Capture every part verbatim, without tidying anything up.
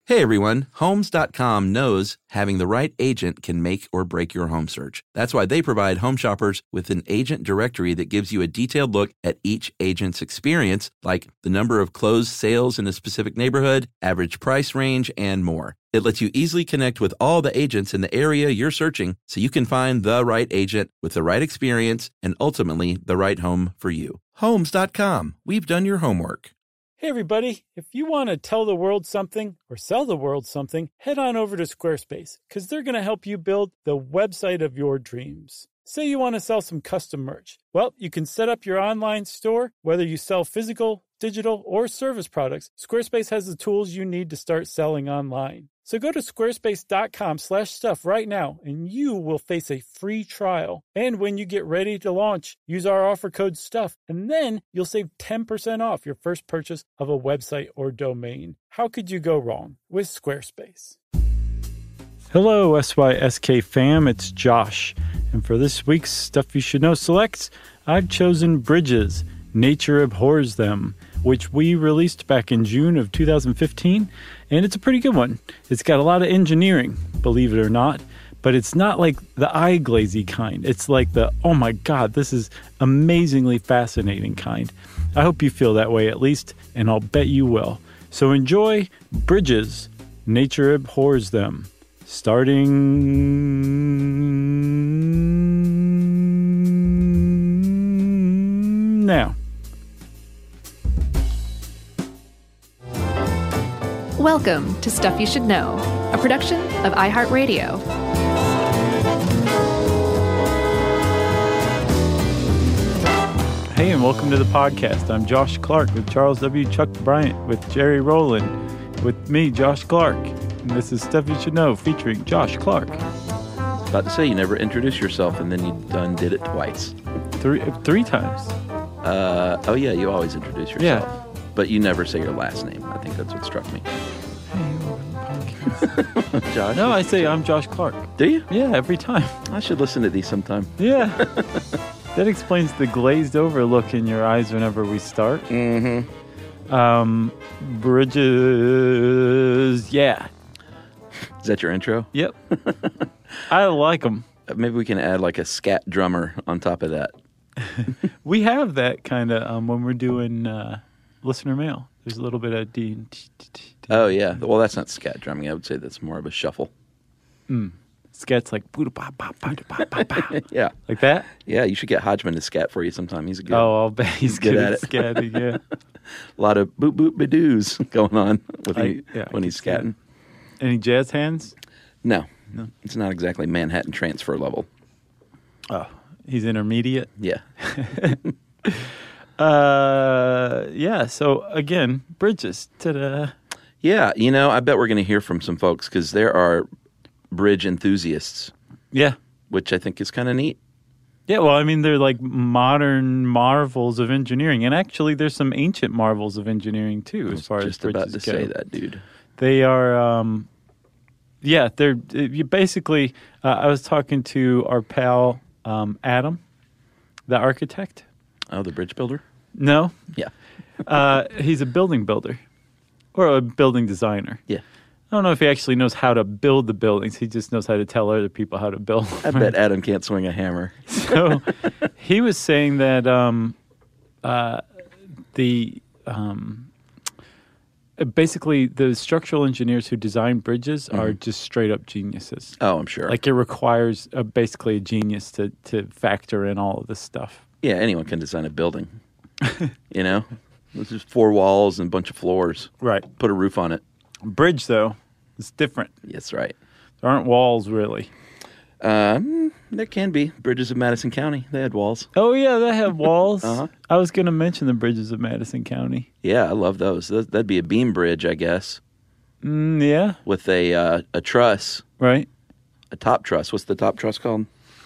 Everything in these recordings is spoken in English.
Hey everyone, Homes dot com knows having the right agent can make or break your home search. That's why they provide home shoppers with an agent directory that gives you a detailed look at each agent's experience, like the number of closed sales in a specific neighborhood, average price range, and more. It lets you easily connect with all the agents in the area you're searching so you can find the right agent with the right experience and ultimately the right home for you. Homes dot com. We've done your homework. Hey everybody, if you want to tell the world something or sell the world something, head on over to Squarespace because they're going to help you build the website of your dreams. Say you want to sell some custom merch. Well, you can set up your online store, whether you sell physical, digital, or service products. Squarespace has the tools you need to start selling online. So go to squarespace.com slash stuff right now, and you will face a free trial. And when you get ready to launch, use our offer code STUFF, and then you'll save ten percent off your first purchase of a website or domain. How could you go wrong with Squarespace? Hello, S Y S K fam, it's Josh. And for this week's Stuff You Should Know Selects, I've chosen Bridges, Nature Abhors Them, which we released back in June of two thousand fifteen, and it's a pretty good one. It's got a lot of engineering, believe it or not, but it's not like the eye-glazy kind. It's like the, oh my god, this is amazingly fascinating kind. I hope you feel that way at least, and I'll bet you will. So enjoy Bridges, Nature Abhors Them, starting now. Welcome to Stuff You Should Know, a production of iHeartRadio. Hey, and welcome to the podcast. I'm Josh Clark with Charles W. Chuck Bryant, with Jerry Rowland, with me, Josh Clark. And this is Stuff You Should Know, featuring Josh Clark. I was about to say, you never introduced yourself, and then you done did it twice. Three three times. Uh, oh, yeah, you always introduce yourself. Yeah. But you never say your last name. I think that's what struck me. Hey, welcome to the podcast. Josh? No, I say I'm Josh Clark. Do you? Yeah, every time. I should listen to these sometime. Yeah. That explains the glazed over look in your eyes whenever we start. Mm-hmm. Um, Bridges, yeah. Is that your intro? Yep. I like them. Maybe we can add like a scat drummer on top of that. We have that kind of um, when we're doing uh, listener mail. There's a little bit of D. Oh, yeah. Well, that's not scat drumming. I would say that's more of a shuffle. Mm. Scat's like yeah. Like that? Yeah, you should get Hodgman to scat for you sometime. He's a good. Oh, I'll bet he's, he's good, good at it. Scatting, yeah. A lot of boop boop badoos going on with I, he, yeah, when he's scatting. Any jazz hands? No. No. It's not exactly Manhattan Transfer level. Oh, he's intermediate? Yeah. uh, yeah, so again, Bridges. Ta-da. Yeah, you know, I bet we're going to hear from some folks because there are bridge enthusiasts. Yeah. Which I think is kind of neat. Yeah, well, I mean, they're like modern marvels of engineering. And actually, there's some ancient marvels of engineering, too, as far as just about bridges to go. say that, dude. They are, um, yeah, they're you basically, uh, I was talking to our pal um, Adam, the architect. Oh, the bridge builder? No. Yeah. uh, he's a building builder or a building designer. Yeah. I don't know if he actually knows how to build the buildings. He just knows how to tell other people how to build. I bet Adam can't swing a hammer. So he was saying that um, uh, the um, basically the structural engineers who design bridges mm-hmm. are just straight up geniuses. Oh, I'm sure. Like it requires a, basically a genius to, to factor in all of this stuff. Yeah, anyone can design a building. You know? It's just four walls and a bunch of floors. Right. Put a roof on it. Bridge, though, is different. That's right. There aren't walls, really. Um, there can be. Bridges of Madison County, they had walls. Oh, yeah, they have walls. uh-huh. I was going to mention the bridges of Madison County. Yeah, I love those. That'd be a beam bridge, I guess. Mm, yeah. With a uh, a truss. Right. A top truss. What's the top truss called?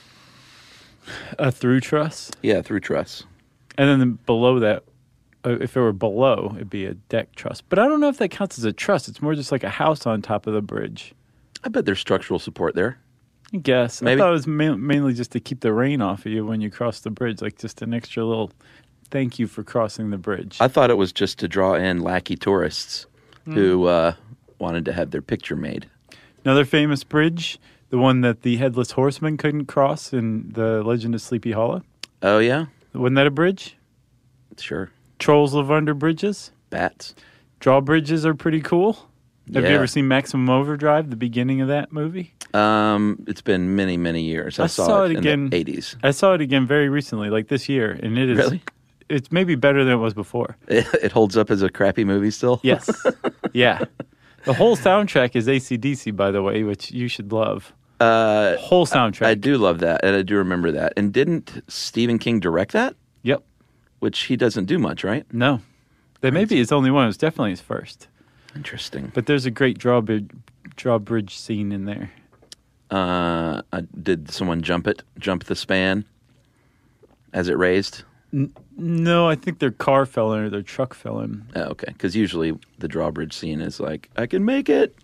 A through truss? Yeah, through truss. And then below that, uh, if it were below, it'd be a deck truss. But I don't know if that counts as a truss. It's more just like a house on top of the bridge. I bet there's structural support there. I guess. Maybe. I thought it was ma- mainly just to keep the rain off of you when you cross the bridge, like just an extra little thank you for crossing the bridge. I thought it was just to draw in lackey tourists mm. who uh, wanted to have their picture made. Another famous bridge, the one that the Headless Horseman couldn't cross in the Legend of Sleepy Hollow. Oh, yeah? Wasn't that a bridge? Sure. Trolls live under bridges. Bats. Drawbridges are pretty cool. Have Yeah. you ever seen Maximum Overdrive, the beginning of that movie? Um, it's been many, many years. I, I saw, saw it, it in again. the eighties. I saw it again very recently, like this year, and it is Really? It's maybe better than it was before. It, it holds up as a crappy movie still? Yes. Yeah. The whole soundtrack is A C D C, by the way, which you should love. Uh, Whole soundtrack. I, I do love that, and I do remember that. And didn't Stephen King direct that? Yep. Which he doesn't do much, right? No. That may be his only one. It was definitely his first. Interesting. But there's a great drawbridge, drawbridge scene in there. Uh, uh, did someone jump it? Jump the span as it raised? N- no, I think their car fell in or their truck fell in. Oh, okay. Because usually the drawbridge scene is like, I can make it.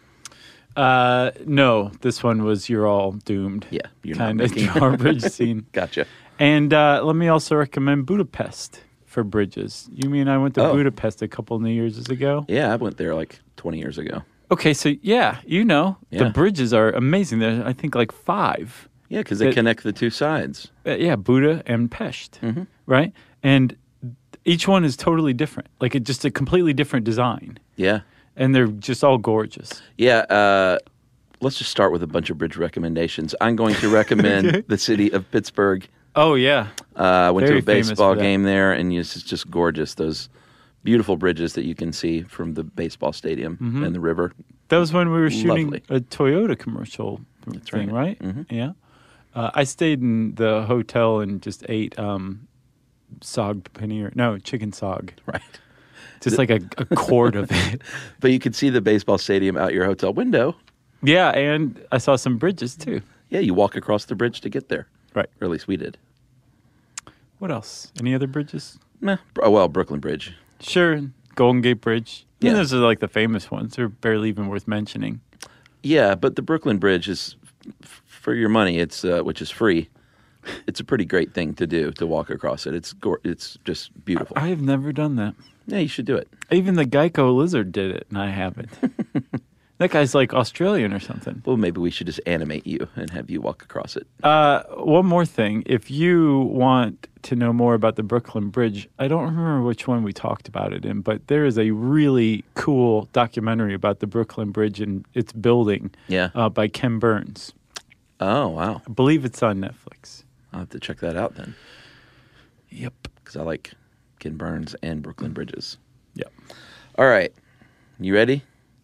Uh, no, this one was you're all doomed. Yeah, you're kind not of making drawbridge scene. Gotcha. And uh, let me also recommend Budapest for bridges. You mean I went to Oh. Budapest a couple of New Year's ago? Yeah, I went there like twenty years ago. Okay, so yeah, you know, Yeah. the bridges are amazing. There's, I think, like five. Yeah, because they It- connect the two sides. Uh, yeah, Buda and Pest, Mhm. right? And each one is totally different. Like, it just a completely different design. Yeah. And they're just all gorgeous. Yeah, uh, let's just start with a bunch of bridge recommendations. I'm going to recommend Okay. the city of Pittsburgh. Oh, yeah. Uh, I went Very to a famous baseball for that. game there, and it's just, just gorgeous. Those beautiful bridges that you can see from the baseball stadium Mm-hmm. and the river. That was when we were shooting Lovely. a Toyota commercial thing, right. right? Mhm. Yeah. Uh, I stayed in the hotel and just ate um, sog paneer. No, chicken sog. Right. Just like a, a quart of it. But you could see the baseball stadium out your hotel window. Yeah, and I saw some bridges too. Yeah, you walk across the bridge to get there. Right. Or at least we did. What else? Any other bridges? Meh. Oh, well, Brooklyn Bridge. Sure. Golden Gate Bridge. Yeah. Yeah. Those are like the famous ones. They're barely even worth mentioning. Yeah, but the Brooklyn Bridge is, f- for your money, it's uh, which is free. It's a pretty great thing to do, to walk across it. It's go- it's just beautiful. I have never done that. Yeah, you should do it. Even the Geico Lizard did it, and I haven't. That guy's like Australian or something. Well, maybe we should just animate you and have you walk across it. Uh, one more thing. If you want to know more about the Brooklyn Bridge, I don't remember which one we talked about it in, but there is a really cool documentary about the Brooklyn Bridge and its building Yeah. uh, by Ken Burns. Oh, wow. I believe it's on Netflix. I'll have to check that out then, Yep. because I like Ken Burns and Brooklyn Bridges. Yep. All right. You ready?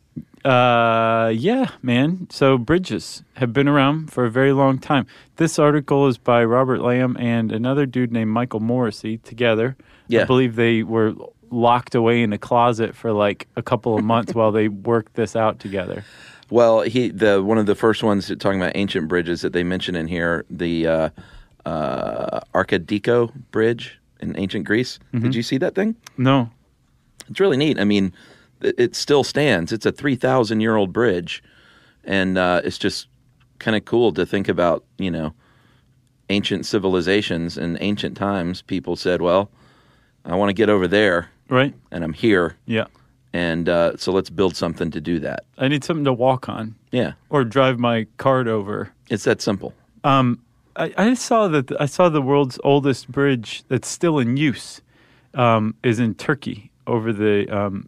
Uh, yeah, man. So bridges have been around for a very long time. This article is by Robert Lamb and another dude named Michael Morrissey together. Yeah. I believe they were locked away in a closet for like a couple of months while they worked this out together. Well, he the one of the first ones talking about ancient bridges that they mention in here, the uh, uh, Arcadico Bridge in ancient Greece. Did you see that thing? No. It's really neat. I mean, it, it still stands. It's a three thousand year old bridge, and uh, it's just kind of cool to think about. You know, ancient civilizations in ancient times. People said, "Well, I want to get over there, Right? and I'm here, Yeah. and uh, so let's build something to do that." I need something to walk on Yeah, or drive my cart over. it's that simple. Um, I, I saw that I saw the world's oldest bridge that's still in use um, is in Turkey over the um,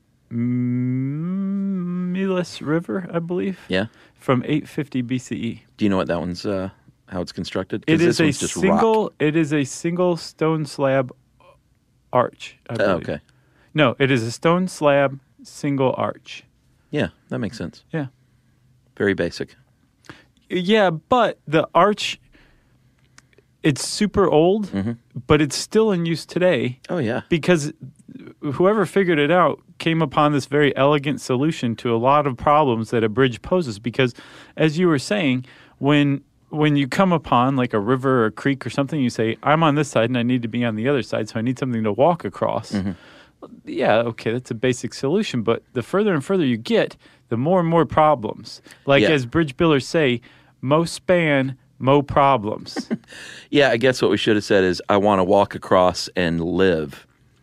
M- Milas River, I believe. Yeah. From eight fifty B C E. Do you know what that one's? Uh, how it's constructed? 'Cause It is this a one's just single. rock. It is a single stone slab arch. I Oh, believe. okay. No, it is a stone slab single arch. Yeah, that makes sense. Yeah. Very basic. Yeah, but the arch, it's super old, but it's still in use today Oh yeah. because whoever figured it out came upon this very elegant solution to a lot of problems that a bridge poses. Because, as you were saying, when when you come upon like a river or a creek or something, you say, I'm on this side and I need to be on the other side, so I need something to walk across. Yeah, okay, that's a basic solution. But the further and further you get, the more and more problems. Like Yeah. as bridge builders say, mo span, mo problems. Yeah, I guess what we should have said is, I want to walk across and live.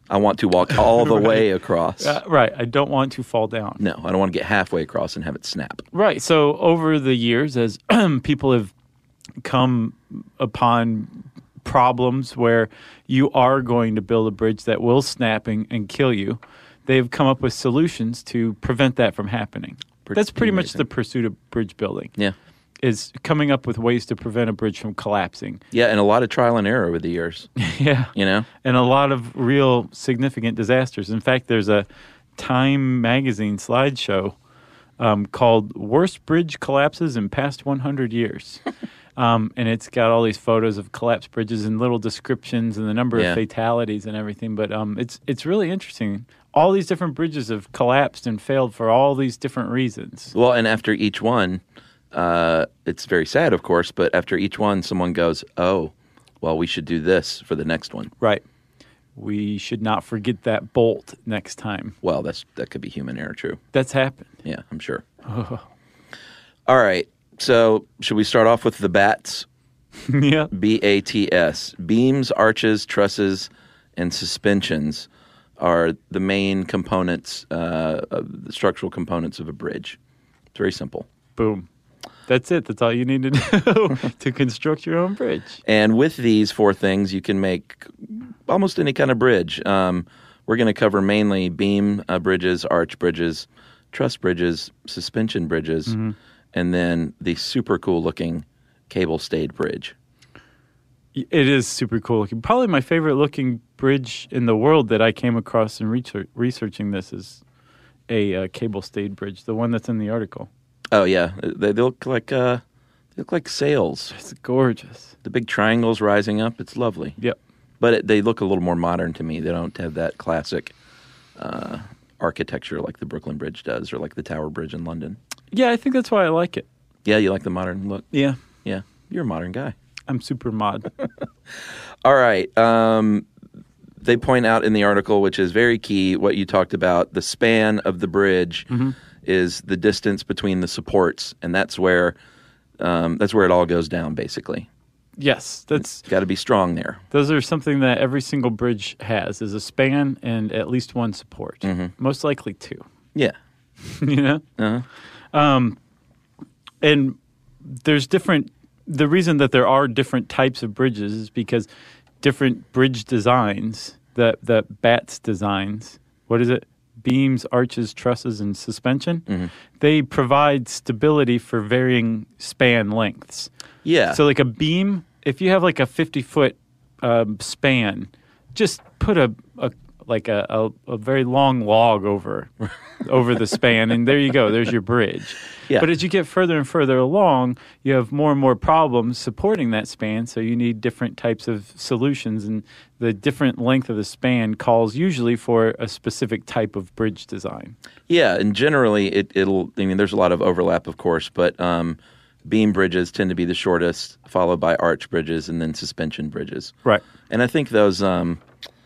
I want to walk all the Right. way across. Uh, right. I don't want to fall down. No, I don't want to get halfway across and have it snap. Right. So over the years, as people have come upon problems where you are going to build a bridge that will snap and, and kill you, they've come up with solutions to prevent that from happening. Pretty That's pretty much amazing. the pursuit of bridge building, Yeah. is coming up with ways to prevent a bridge from collapsing. Yeah, and a lot of trial and error over the years, Yeah. you know? And a lot of real significant disasters. In fact, there's a Time magazine slideshow um, called Worst Bridge Collapses in Past one hundred Years. um, and it's got all these photos of collapsed bridges and little descriptions and the number Yeah. of fatalities and everything. But um, it's it's really interesting. All these different bridges have collapsed and failed for all these different reasons. Well, and after each one, uh, it's very sad, of course, but after each one, someone goes, oh, well, we should do this for the next one. Right. We should not forget that bolt next time. Well, that's that could be human error, true. That's happened. Yeah, I'm sure. All right, so should we start off with the BATS? Yeah. B A T S. Beams, arches, trusses, and suspensions are the main components, uh, of the structural components of a bridge. It's very simple. Boom. That's it. That's all you need to do to construct your own bridge. And with these four things, you can make almost any kind of bridge. Um, we're going to cover mainly beam uh, bridges, arch bridges, truss bridges, suspension bridges, Mm-hmm. and then the super cool looking cable-stayed bridge. It is super cool looking. Probably my favorite looking bridge in the world that I came across in research, researching this is a uh, cable-stayed bridge, the one that's in the article. Oh yeah, they, they look like uh, they look like sails. It's gorgeous. The big triangles rising up. It's lovely. Yep. But it, they look a little more modern to me. They don't have that classic uh, architecture like the Brooklyn Bridge does, or like the Tower Bridge in London. Yeah, I think that's why I like it. Yeah, you like the modern look. Yeah. Yeah, you're a modern guy. I'm super mod. All right. Um, they point out in the article, which is very key, what you talked about, the span of the bridge Mm-hmm. is the distance between the supports, and that's where um, that's where it all goes down, basically. Yes, that's Got to be strong there. those are something that every single bridge has, is a span and at least one support. Mm-hmm. Most likely two. Yeah. You know? Uh-huh. Um, and there's different, the reason that there are different types of bridges is because different bridge designs, that, that BATS designs, what is it? Beams, arches, trusses, and suspension, Mm-hmm. they provide stability for varying span lengths. Yeah. So like a beam, if you have like a fifty-foot um, span, just put a, a like a, a, a very long log over over the span, and there you go. There's your bridge. Yeah. But as you get further and further along, you have more and more problems supporting that span, so you need different types of solutions, and the different length of the span calls usually for a specific type of bridge design. Yeah, and generally it, it'll, I mean, there's a lot of overlap, of course, but um, beam bridges tend to be the shortest, followed by arch bridges and then suspension bridges. Right. And I think those, um,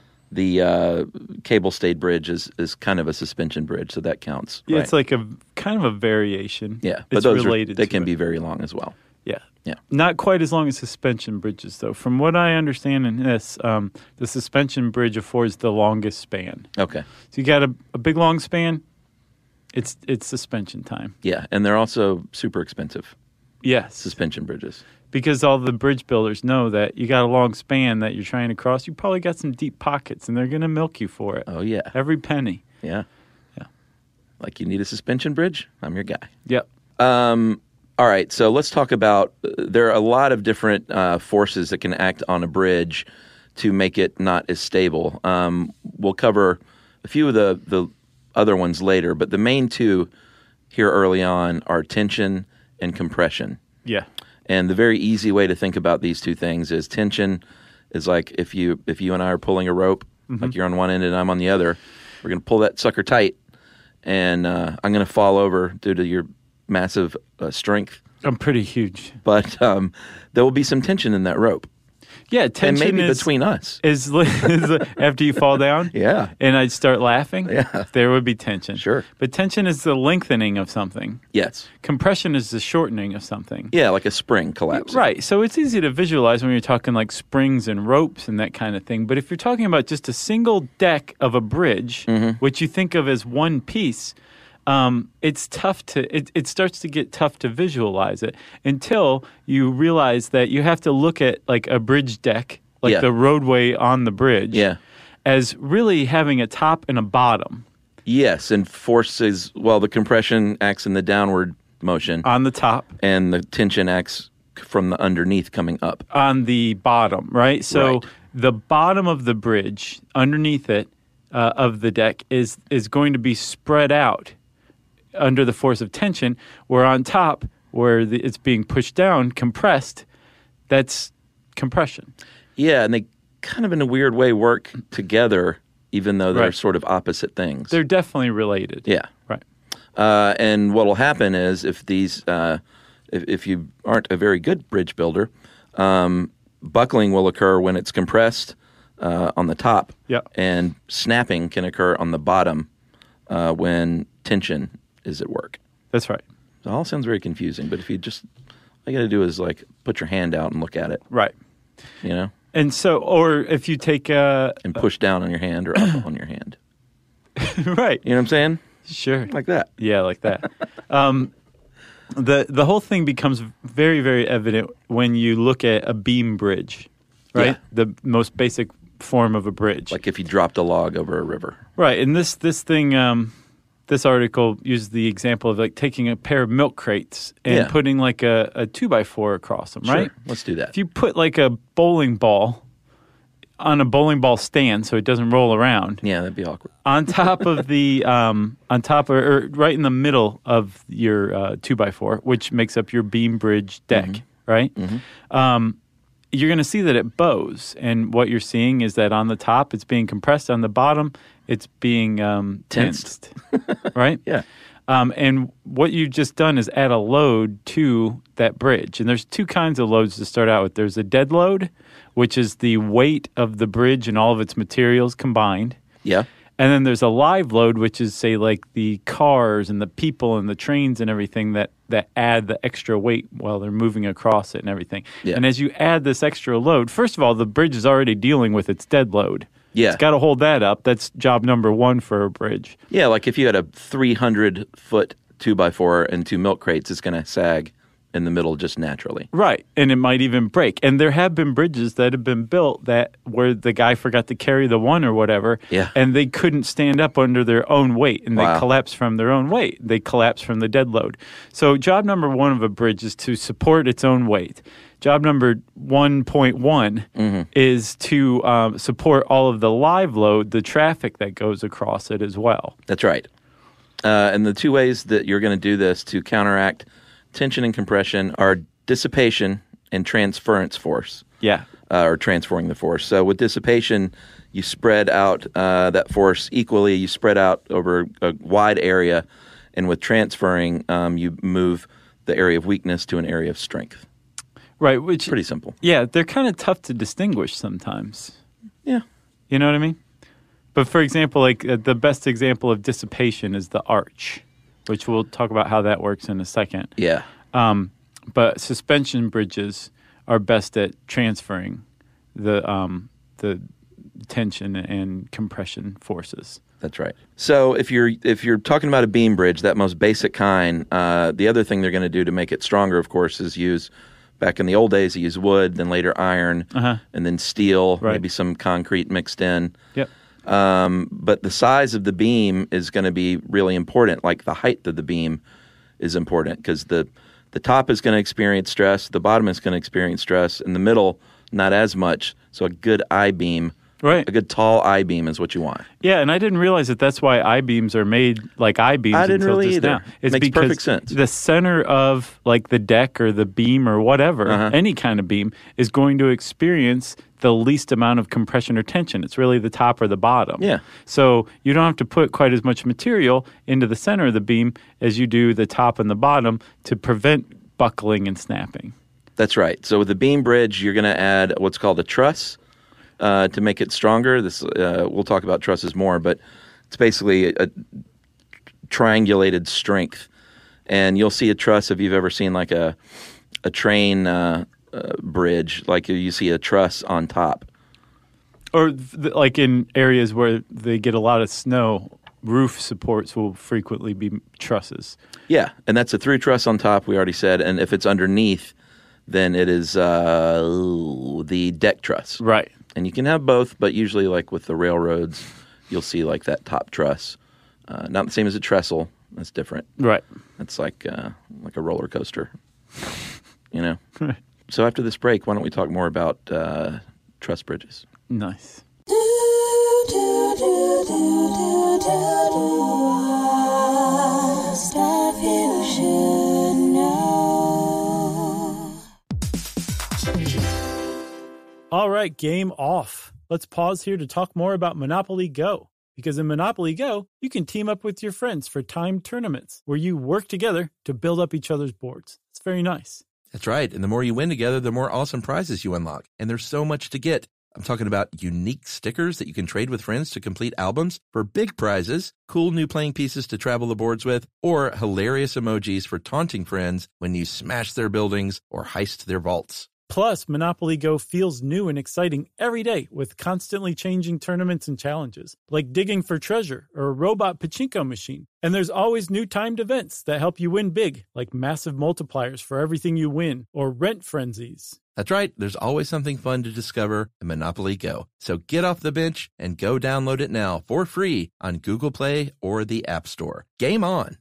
the uh, cable-stayed bridge is, is kind of a suspension bridge, so that counts. Yeah, right? it's like a kind of a variation. Yeah, but it's those related are, they to can it. be very long as well. Yeah. Yeah. Not quite as long as suspension bridges, though. From what I understand in this, um, the suspension bridge affords the longest span. Okay. So you got a, a big, long span, it's it's suspension time. Yeah, and they're also super expensive, Yes. suspension bridges. Because all the bridge builders know that you got a long span that you're trying to cross. You probably got some deep pockets, and they're going to milk you for it. Oh, yeah. Every penny. Yeah. Yeah. Like you need a suspension bridge? I'm your guy. Yep. Um, all right, so let's talk about, uh, there are a lot of different uh, forces that can act on a bridge to make it not as stable. Um, we'll cover a few of the, the other ones later, but the main two here early on are tension and compression. Yeah. And the very easy way to think about these two things is tension is like if you if you and I are pulling a rope, Mm-hmm. like you're on one end and I'm on the other, we're going to pull that sucker tight, and uh, I'm going to fall over due to your massive uh, strength. I'm pretty huge. But um, there will be some tension in that rope. Yeah, tension and maybe is, between us. Is, is after you fall down? Yeah. And I'd start laughing? Yeah. There would be tension. Sure. But tension is the lengthening of something. Yes. Compression is the shortening of something. Yeah, like a spring collapsing. Right. So it's easy to visualize when you're talking like springs and ropes and that kind of thing. But if you're talking about just a single deck of a bridge, mm-hmm. which you think of as one piece, Um, it's tough to, it, it starts to get tough to visualize it until you realize that you have to look at like a bridge deck, like yeah. the roadway on the bridge, yeah. as really having a top and a bottom. Yes, and forces, well, the compression acts in the downward motion. On the top. And the tension acts from the underneath coming up. On the bottom, right? So right. the bottom of the bridge, underneath it, uh, of the deck, is is going to be spread out under the force of tension, where on top, where the, it's being pushed down, compressed, that's compression. Yeah, and they kind of in a weird way work together, even though they're Right. sort of opposite things. They're definitely related. Yeah. Right. Uh, and what will happen is if these, uh, if, if you aren't a very good bridge builder, um, buckling will occur when it's compressed uh, on the top, yeah. and snapping can occur on the bottom uh, when tension is at work. That's right. It all sounds very confusing, but if you just, all you got to do is like put your hand out and look at it. Right. You know? And so, or if you take a... And push down on your hand or up on your hand. Right. You know what I'm saying? Sure. Like that. Yeah, like that. um, the the whole thing becomes very, very evident when you look at a beam bridge, right? Yeah. The most basic form of a bridge. Like if you dropped a log over a river. Right. And this, this thing... Um, This article uses the example of like taking a pair of milk crates and yeah. putting like a, a two by four across them, right? Sure. Let's do that. If you put like a bowling ball on a bowling ball stand so it doesn't roll around. Yeah, that'd be awkward. On top of the, um, on top of, or right in the middle of your uh, two by four, which makes up your beam bridge deck, mm-hmm. right? Mm-hmm. Um, you're going to see that it bows. And what you're seeing is that on the top, it's being compressed. On the bottom, it's being um, tensed, right? Yeah. Um, and what you've just done is add a load to that bridge. And there's two kinds of loads to start out with. There's a dead load, which is the weight of the bridge and all of its materials combined. Yeah. And then there's a live load, which is, say, like the cars and the people and the trains and everything that, that add the extra weight while they're moving across it and everything. Yeah. And as you add this extra load, first of all, the bridge is already dealing with its dead load. Yeah. It's got to hold that up. That's job number one for a bridge. Yeah, like if you had a three hundred foot two by four and two milk crates, it's going to sag in the middle just naturally. Right. And it might even break. And there have been bridges that have been built that where the guy forgot to carry the one or whatever. Yeah. And they couldn't stand up under their own weight. And Wow. they collapsed from their own weight. They collapsed from the dead load. So job number one of a bridge is to support its own weight. Job number one point one mm-hmm. is to um, support all of the live load, the traffic that goes across it as well. That's right. Uh, and the two ways that you're going to do this to counteract tension and compression are dissipation and transference force. Yeah. Uh, or transferring the force. So with dissipation, you spread out uh, that force equally. You spread out over a wide area. And with transferring, um, you move the area of weakness to an area of strength. Right. Which Pretty simple. Yeah, they're kind of tough to distinguish sometimes. Yeah. You know what I mean? But for example, like uh, the best example of dissipation is the arch, which we'll talk about how that works in a second. Yeah. Um, but suspension bridges are best at transferring the um, the tension and compression forces. That's right. So if you're if you're talking about a beam bridge, that most basic kind, uh, the other thing they're going to do to make it stronger, of course, is use, back in the old days, they used wood, then later iron, uh-huh. and then steel, right. maybe some concrete mixed in. Yep. Um, but the size of the beam is going to be really important, like the height of the beam is important, because the, the top is going to experience stress, the bottom is going to experience stress, and the middle, not as much. So a good I-beam, right. a good tall I-beam is what you want. Yeah, and I didn't realize that that's why I-beams are made like I-beams I didn't until really just either. now. It's Makes because perfect sense. the center of like the deck or the beam or whatever, uh-huh. any kind of beam, is going to experience the least amount of compression or tension. It's really the top or the bottom. Yeah. So you don't have to put quite as much material into the center of the beam as you do the top and the bottom to prevent buckling and snapping. That's right. So with the beam bridge, you're going to add what's called a truss uh, to make it stronger. This uh, we'll talk about trusses more, but it's basically a, a triangulated strength. And you'll see a truss if you've ever seen like a a train uh, uh, bridge, like you see a truss on top. Or th- like in areas where they get a lot of snow, roof supports will frequently be trusses. Yeah, and that's a through truss on top, we already said. And if it's underneath, then it is uh, the deck truss. Right. And you can have both, but usually like with the railroads, you'll see like that top truss. Uh, not the same as a trestle. That's different. Right. That's like uh, like a roller coaster, you know? Right. So after this break, why don't we talk more about uh, truss bridges? Nice. Stuff you should know. All right, game off. Let's pause here to talk more about Monopoly Go. Because in Monopoly Go, you can team up with your friends for timed tournaments where you work together to build up each other's boards. It's very nice. That's right. And the more you win together, the more awesome prizes you unlock. And there's so much to get. I'm talking about unique stickers that you can trade with friends to complete albums for big prizes, cool new playing pieces to travel the boards with, or hilarious emojis for taunting friends when you smash their buildings or heist their vaults. Plus, Monopoly Go feels new and exciting every day with constantly changing tournaments and challenges, like digging for treasure or a robot pachinko machine. And there's always new timed events that help you win big, like massive multipliers for everything you win or rent frenzies. That's right. There's always something fun to discover in Monopoly Go. So get off the bench and go download it now for free on Google Play or the App Store. Game on!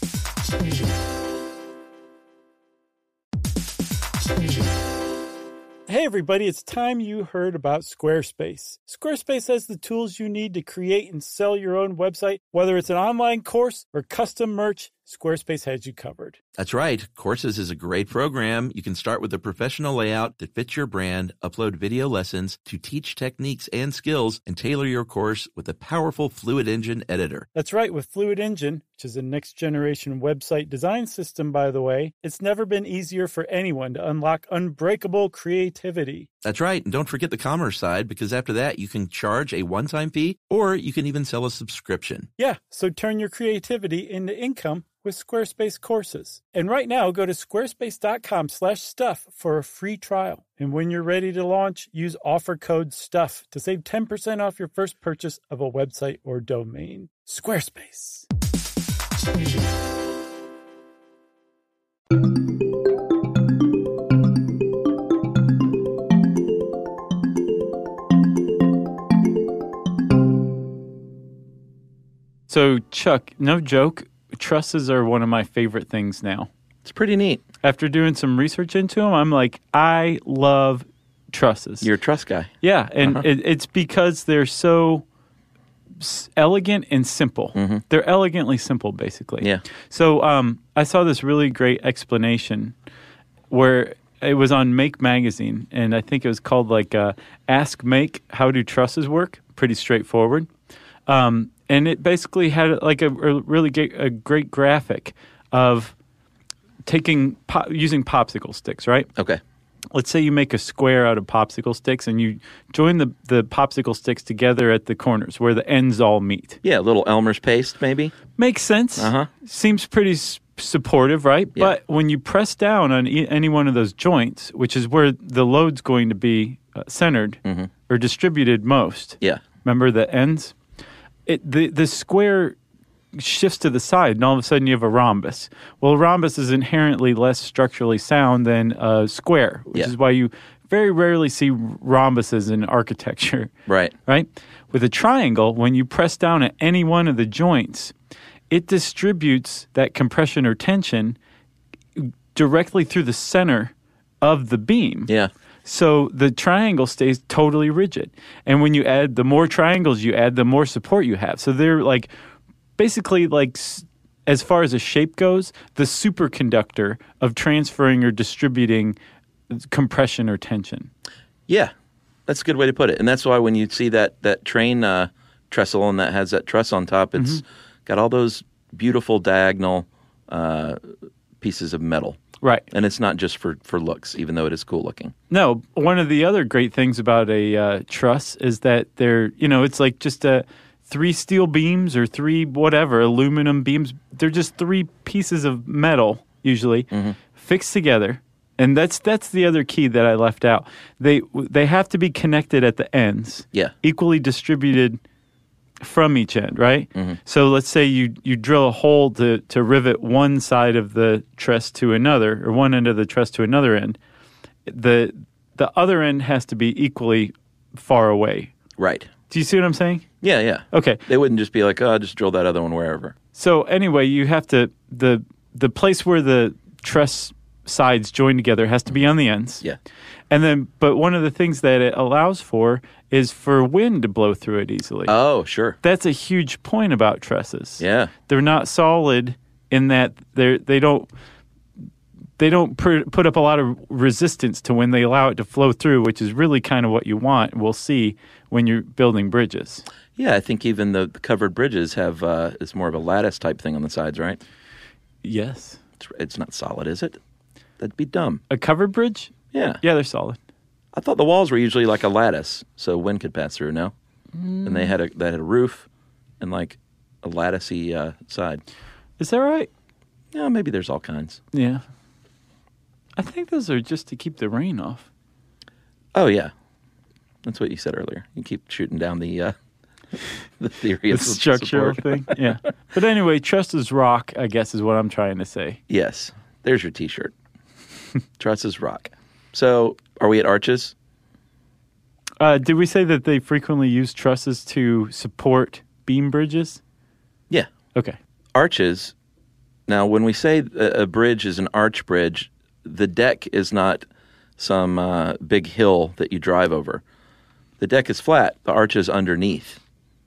Hey everybody, it's time you heard about Squarespace. Squarespace has the tools you need to create and sell your own website. Whether it's an online course or custom merch, Squarespace has you covered. That's right. Courses is a great program. You can start with a professional layout that fits your brand, upload video lessons to teach techniques and skills, and tailor your course with a powerful Fluid Engine editor. That's right. With Fluid Engine, which is a next-generation website design system, by the way, it's never been easier for anyone to unlock unbreakable creativity. That's right. And don't forget the commerce side, because after that, you can charge a one-time fee, or you can even sell a subscription. Yeah, so turn your creativity into income with Squarespace courses. And right now, go to squarespace.com slash stuff for a free trial. And when you're ready to launch, use offer code STUFF to save ten percent off your first purchase of a website or domain. Squarespace. So, Chuck, no joke, trusses are one of my favorite things now. It's pretty neat. After doing some research into them, I'm like, I love trusses. You're a truss guy. Yeah, and Uh-huh. it, it's because they're so s- elegant and simple. Mm-hmm. They're elegantly simple, basically. Yeah. So um, I saw this really great explanation where it was on Make Magazine, and I think it was called like uh, Ask Make, How Do Trusses Work? Pretty straightforward. Um, and it basically had like a, a really great, a great graphic of taking pop, using popsicle sticks, right? Okay. Let's say you make a square out of popsicle sticks and you join the, the popsicle sticks together at the corners where the ends all meet. Yeah, a little Elmer's paste, maybe. Makes sense. Uh-huh. Seems pretty s- supportive, right? Yeah. But when you press down on e- any one of those joints, which is where the load's going to be uh, centered Mm-hmm. or distributed most, Yeah. remember the ends? It the, the square shifts to the side, and all of a sudden you have a rhombus. Well, a rhombus is inherently less structurally sound than a square, which Yeah. is why you very rarely see rhombuses in architecture. Right. Right? With a triangle, when you press down at any one of the joints, it distributes that compression or tension directly through the center of the beam. Yeah. So the triangle stays totally rigid. And when you add, the more triangles you add, the more support you have. So they're like, basically like, s- as far as a shape goes, the superconductor of transferring or distributing compression or tension. Yeah. That's a good way to put it. And that's why when you see that, that train uh, trestle and that has that truss on top, it's got all those beautiful diagonal uh, pieces of metal. Right. And it's not just for, for looks, even though it is cool looking. No, one of the other great things about a uh, truss is that they're, you know, it's like just a three steel beams or three whatever, aluminum beams. They're just three pieces of metal, usually, mm-hmm. fixed together. And that's that's the other key that I left out. They they have to be connected at the ends, yeah, equally distributed from each end, right? Mm-hmm. So let's say you, you drill a hole to, to rivet one side of the truss to another, or one end of the truss to another end. The the other end has to be equally far away. Right. Do you see what I'm saying? Yeah, yeah. Okay. They wouldn't just be like, oh, just drill that other one wherever. So anyway, you have to, the the place where the truss sides join together has to be on the ends. Yeah. And then, but one of the things that it allows for is for wind to blow through it easily. Oh, sure. That's a huge point about trusses. Yeah. They're not solid in that they they don't they don't pr- put up a lot of resistance to when they allow it to flow through, which is really kind of what you want. We'll see when you're building bridges. Yeah, I think even the covered bridges have uh, it's more of a lattice type thing on the sides, right? Yes. It's, it's not solid, is it? That'd be dumb. A covered bridge? Yeah. Yeah, they're solid. I thought the walls were usually like a lattice, so wind could pass through, no? Mm. And they had a they had a roof and like a latticey uh, side. Is that right? Yeah, maybe there's all kinds. Yeah. I think those are just to keep the rain off. Oh, yeah. That's what you said earlier. You keep shooting down the uh, the theory the of structural thing. Yeah. But anyway, trusses rock, I guess, is what I'm trying to say. Yes. There's your T-shirt. Trusses rock. So, are we at arches? Uh, did we say that they frequently use trusses to support beam bridges? Yeah. Okay. Arches. Now, when we say a, a bridge is an arch bridge, the deck is not some uh, big hill that you drive over. The deck is flat. The arch is underneath.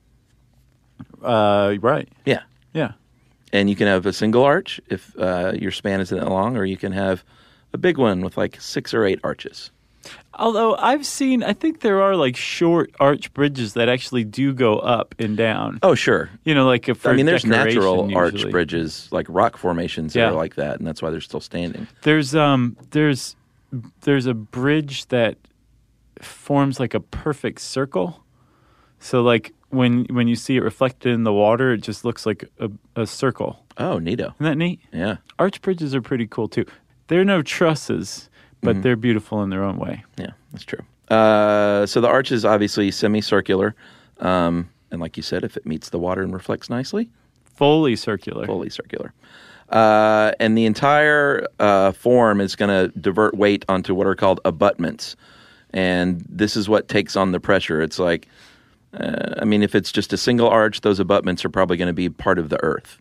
Uh, right. Yeah. Yeah. And you can have a single arch if uh, your span isn't that long, or you can have a big one with like six or eight arches. Although I've seen, I think there are like short arch bridges that actually do go up and down. Oh, sure. You know, like if I mean, there's natural usually. arch bridges, like rock formations that Yeah. are like that, and that's why they're still standing. There's um, there's there's a bridge that forms like a perfect circle. So like when when you see it reflected in the water, it just looks like a, a circle. Oh, neato. Isn't that neat? Yeah. Arch bridges are pretty cool too. They're no trusses, but Mhm. they're beautiful in their own way. Yeah, that's true. Uh, so the arch is obviously semicircular. Um, and like you said, if it meets the water and reflects nicely, Fully circular. fully circular. Uh, and the entire uh, form is going to divert weight onto what are called abutments. And this is what takes on the pressure. It's like, uh, I mean, if it's just a single arch, those abutments are probably going to be part of the earth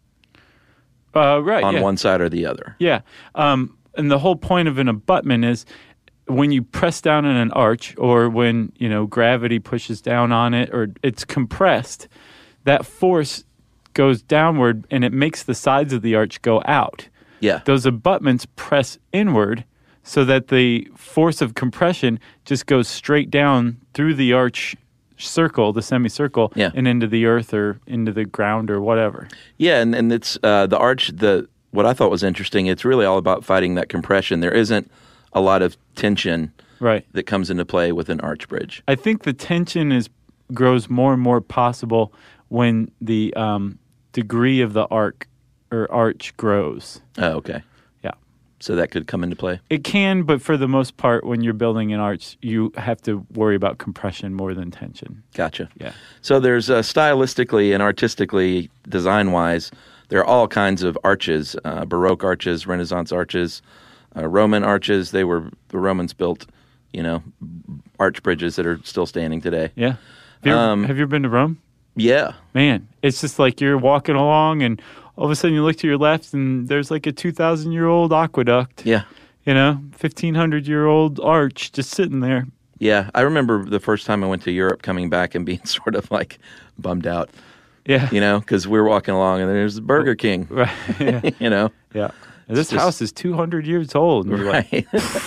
Uh, right. on yeah. one side or the other. Yeah. Um, and the whole point of an abutment is when you press down on an arch or when, you know, gravity pushes down on it or it's compressed, that force goes downward and it makes the sides of the arch go out. Yeah. Those abutments press inward so that the force of compression just goes straight down through the arch circle, the semicircle, Yeah. and into the earth or into the ground or whatever. Yeah, and, and it's uh, the arch, the what I thought was interesting, it's really all about fighting that compression. There isn't a lot of tension Right. that comes into play with an arch bridge. I think the tension is grows more and more possible when the um, degree of the arc or arch grows. Oh, okay. Yeah. So that could come into play. It can, but for the most part, when you're building an arch, you have to worry about compression more than tension. Gotcha. Yeah. So there's uh, stylistically and artistically, design-wise, there are all kinds of arches, uh, Baroque arches, Renaissance arches, uh, Roman arches. They were, the Romans built, you know, arch bridges that are still standing today. Yeah. Have you, ever, Um, have you ever been to Rome? Yeah. Man, it's just like you're walking along and all of a sudden you look to your left and there's like a two thousand year old aqueduct. Yeah. You know, fifteen hundred year old arch just sitting there. Yeah. I remember the first time I went to Europe coming back and being sort of like bummed out, Yeah. you know, because we were walking along and there's Burger King, Right. Yeah. you know. Yeah. And this just- house is two hundred years old. And you're like, Right.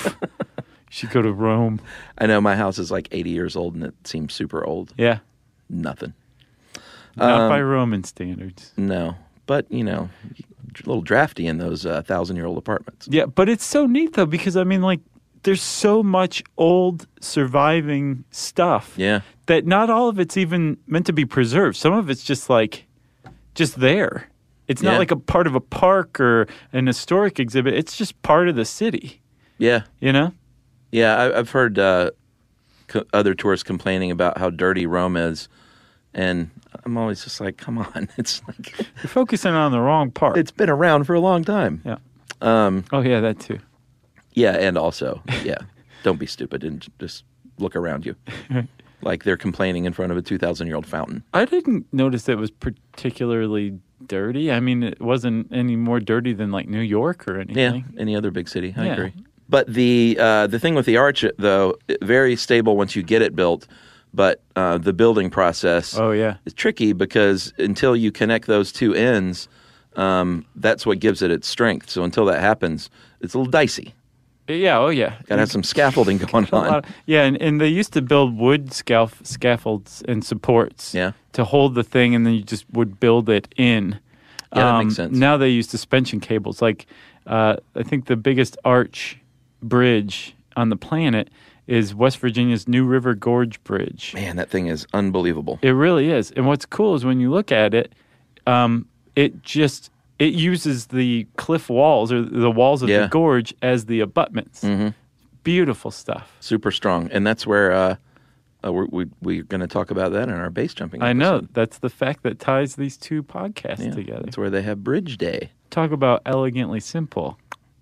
you should go to Rome. I know my house is like eighty years old and it seems super old. Yeah. Nothing. Not Um, by Roman standards. No. but, you know, a little drafty in those uh, thousand-year-old apartments. Yeah, but it's so neat, though, because, I mean, like, there's so much old surviving stuff Yeah. that not all of it's even meant to be preserved. Some of it's just, like, just there. It's not Yeah. like a part of a park or an historic exhibit. It's just part of the city, Yeah. you know? Yeah, I, I've heard uh, co- other tourists complaining about how dirty Rome is, and I'm always just like, come on. It's like You're focusing on the wrong part. it's been around for a long time. yeah. Um, Oh, yeah, that too. yeah, and also, yeah, don't be stupid and j- just look around you. Like they're complaining in front of a two thousand year old fountain. I didn't notice it was particularly dirty. I mean, it wasn't any more dirty than, like, New York or Yeah, anything. any other big city. I Yeah. agree. But the uh, the thing with the arch, though, very stable once you get it built. But uh, the building process Oh, yeah. is tricky because until you connect those two ends, um, that's what gives it its strength. So until that happens, it's a little dicey. Yeah, oh, yeah. Got to have some scaffolding going A lot on. of- yeah, and, and they used to build wood scaf- scaffolds and supports Yeah. to hold the thing, and then you just would build it in. Yeah, that makes sense. Now they use suspension cables. Like, uh, I think the biggest arch bridge on the planet is West Virginia's New River Gorge Bridge. Man, that thing is unbelievable. It really is. And what's cool is when you look at it, um, it just it uses the cliff walls or the walls of Yeah. the gorge as the abutments. Mm-hmm. Beautiful stuff. Super strong. And that's where uh, uh, we're, we, we're going to talk about that in our base jumping I know. episode. That's the fact that ties these two podcasts Yeah, together. that's where they have Bridge Day. Talk about elegantly simple.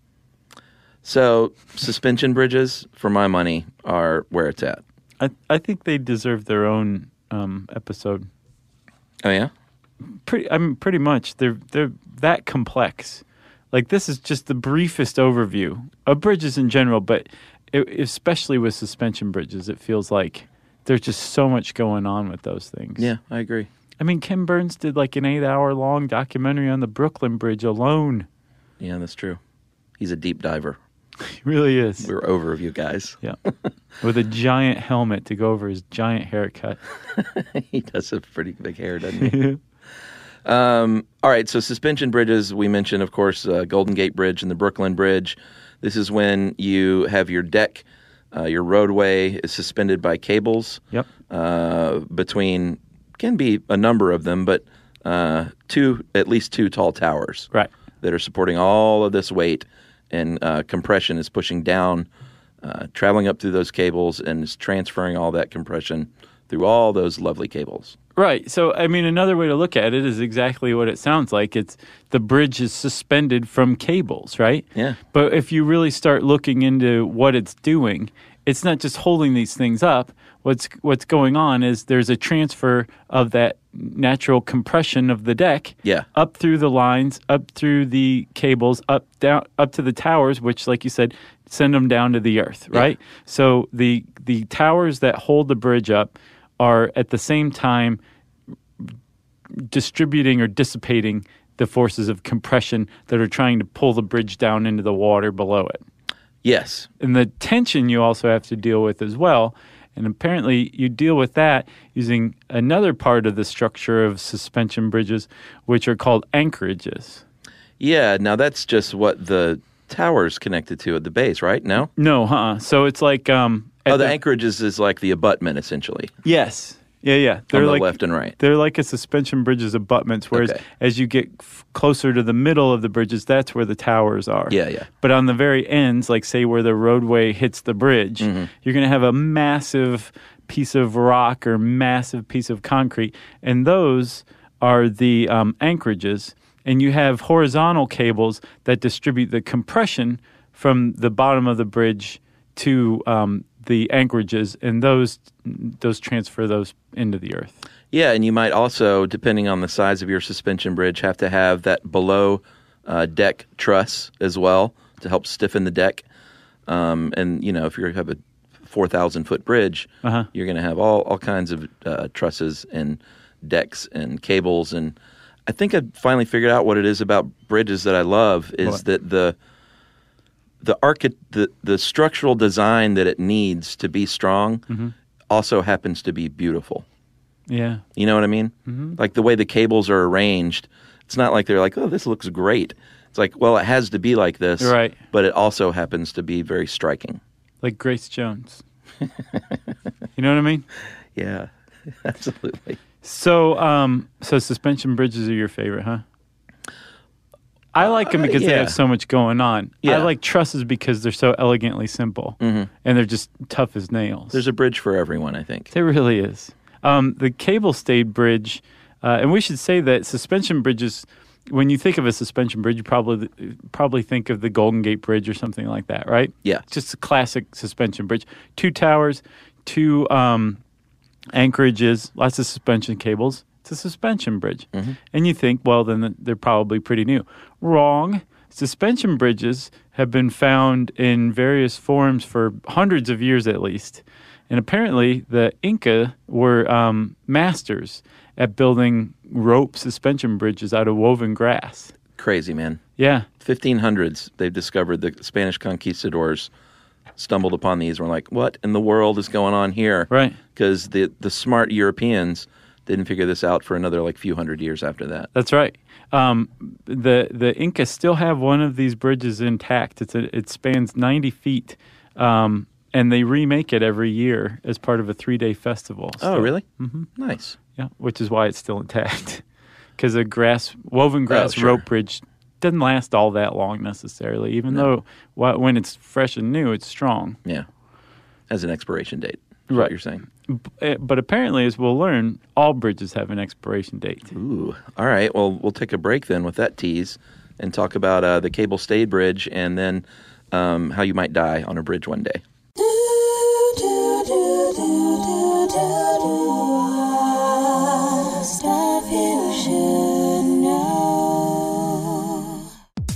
So suspension bridges, for my money, are where it's at. I I think they deserve their own um, episode. Oh, yeah? Pretty, I mean, pretty much. They're they're that complex. Like, this is just the briefest overview of bridges in general, but it, especially with suspension bridges, it feels like there's just so much going on with those things. Yeah, I agree. I mean, Ken Burns did like an eight-hour-long documentary on the Brooklyn Bridge alone. Yeah, that's true. He's a deep diver. He really is. We're over of you guys. Yeah. With a giant helmet to go over his giant haircut. He does have pretty big hair, doesn't he? um, all right, so suspension bridges, we mentioned, of course, uh, Golden Gate Bridge and the Brooklyn Bridge. This is when you have your deck, uh, your roadway is suspended by cables Yep. uh, between, can be a number of them, but uh, two, at least two tall towers. Right. That are supporting all of this weight, and uh, compression is pushing down, uh, traveling up through those cables, and is transferring all that compression through all those lovely cables. Right. So, I mean, another way to look at it is exactly what it sounds like. It's the bridge is suspended from cables, right? Yeah. But if you really start looking into what it's doing, it's not just holding these things up. What's what's going on is there's a transfer of that natural compression of the deck Yeah. up through the lines, up through the cables, up down up to the towers, which, like you said, send them down to the earth, right? Yeah. So the the towers that hold the bridge up are at the same time distributing or dissipating the forces of compression that are trying to pull the bridge down into the water below it. Yes. And the tension you also have to deal with as well. And apparently you deal with that using another part of the structure of suspension bridges, which are called anchorages. Yeah. Now that's just what the tower's connected to at the base, right? No. No, huh? So it's like um. at Oh, the anchorages is like the abutment, essentially, Yes. Yeah, yeah. on the like, left and right. They're like a suspension bridge's abutments, whereas Okay. as you get f- closer to the middle of the bridges, that's where the towers are. Yeah, yeah. But on the very ends, like say where the roadway hits the bridge, Mm-hmm. you're going to have a massive piece of rock or massive piece of concrete, and those are the um, anchorages. And you have horizontal cables that distribute the compression from the bottom of the bridge to um, the anchorages, and those those transfer those into the earth. Yeah, and you might also, depending on the size of your suspension bridge, have to have that below uh, deck truss as well to help stiffen the deck. Um, and, you know, if you have a four thousand foot bridge, Uh-huh. you're going to have all, all kinds of uh, trusses and decks and cables. And I think I finally figured out what it is about bridges that I love is What? that the the, archi- the the structural design that it needs to be strong Mm-hmm. also happens to be beautiful. Yeah. You know what I mean? Mm-hmm. Like the way the cables are arranged, It's not like they're like, oh, this looks great. It's like, well, it has to be like this, Right. but it also happens to be very striking. Like Grace Jones. You know what I mean? Yeah, absolutely. So, um, so suspension bridges are your favorite, huh? I like them because Uh, yeah. they have so much going on. Yeah. I like trusses because they're so elegantly simple, Mhm. and they're just tough as nails. There's a bridge for everyone, I think. There really is. Um, the cable-stayed bridge, uh, and we should say that suspension bridges, when you think of a suspension bridge, you probably probably think of the Golden Gate Bridge or something like that, right? Yeah. Just a classic suspension bridge. Two towers, two um, anchorages, lots of suspension cables. It's a suspension bridge. Mm-hmm. And you think, well, then they're probably pretty new. Wrong. Suspension bridges have been found in various forms for hundreds of years at least. And apparently the Inca were um, masters at building rope suspension bridges out of woven grass. Crazy, man. Yeah. fifteen hundreds, they've discovered the Spanish conquistadors stumbled upon these and were like, what in the world is going on here? Right. Because the, the smart Europeans didn't figure this out for another like few hundred years after that. That's right. Um, the the Incas still have one of these bridges intact. It's a, it spans ninety feet, um, and they remake it every year as part of a three-day festival. Oh, still. really? Mm-hmm. Nice. Yeah, which is why it's still intact. Because a grass woven grass Oh, sure. rope bridge doesn't last all that long necessarily, even No. though wh- when it's fresh and new, it's strong. Yeah. As an expiration date. Is Right. what you're saying. B- But apparently, as we'll learn, all bridges have an expiration date. Ooh. All right. Well, we'll take a break then with that tease and talk about uh, the cable stayed bridge and then um, how you might die on a bridge one day. Stuff you should know.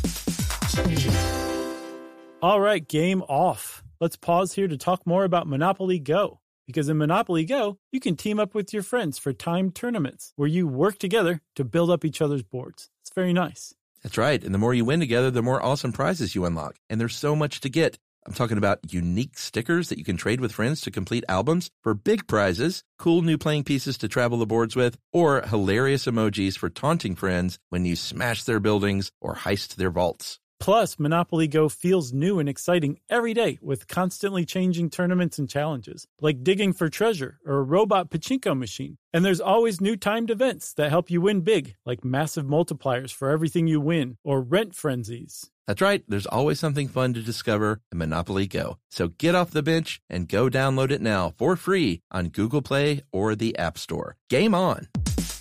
All right, game off. Let's pause here to talk more about Monopoly Go. Because in Monopoly Go, you can team up with your friends for timed tournaments where you work together to build up each other's boards. It's very nice. That's right. And the more you win together, the more awesome prizes you unlock. And there's so much to get. I'm talking about unique stickers that you can trade with friends to complete albums for big prizes, cool new playing pieces to travel the boards with, or hilarious emojis for taunting friends when you smash their buildings or heist their vaults. Plus, Monopoly Go feels new and exciting every day with constantly changing tournaments and challenges, like digging for treasure or a robot pachinko machine. And there's always new timed events that help you win big, like massive multipliers for everything you win or rent frenzies. That's right. There's always something fun to discover in Monopoly Go. So get off the bench and go download it now for free on Google Play or the App Store. Game on!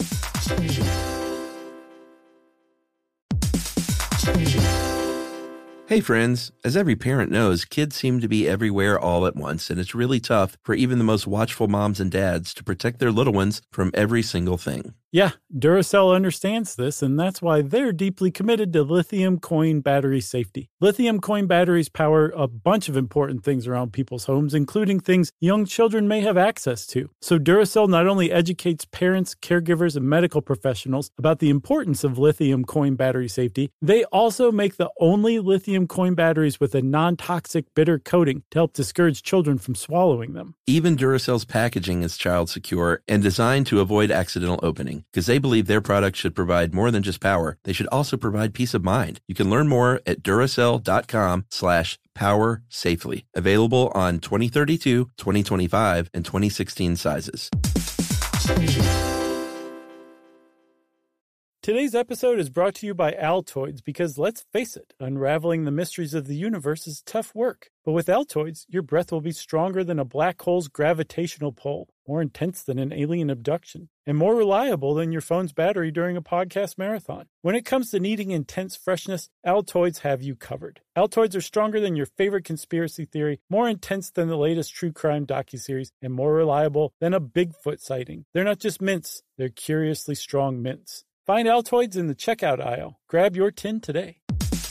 Hey friends, as every parent knows, kids seem to be everywhere all at once, and it's really tough for even the most watchful moms and dads to protect their little ones from every single thing. Yeah, Duracell understands this, and that's why they're deeply committed to lithium coin battery safety. Lithium coin batteries power a bunch of important things around people's homes, including things young children may have access to. So Duracell not only educates parents, caregivers, and medical professionals about the importance of lithium coin battery safety, they also make the only lithium coin batteries with a non-toxic bitter coating to help discourage children from swallowing them. Even Duracell's packaging is child secure and designed to avoid accidental opening, because they believe their products should provide more than just power. They should also provide peace of mind. You can learn more at Duracell.com slash power safely. Available on twenty thirty-two, twenty twenty-five, and twenty sixteen sizes. Today's episode is brought to you by Altoids because, let's face it, unraveling the mysteries of the universe is tough work. But with Altoids, your breath will be stronger than a black hole's gravitational pull, more intense than an alien abduction, and more reliable than your phone's battery during a podcast marathon. When it comes to needing intense freshness, Altoids have you covered. Altoids are stronger than your favorite conspiracy theory, more intense than the latest true crime docuseries, and more reliable than a Bigfoot sighting. They're not just mints, they're curiously strong mints. Find Altoids in the checkout aisle. Grab your tin today.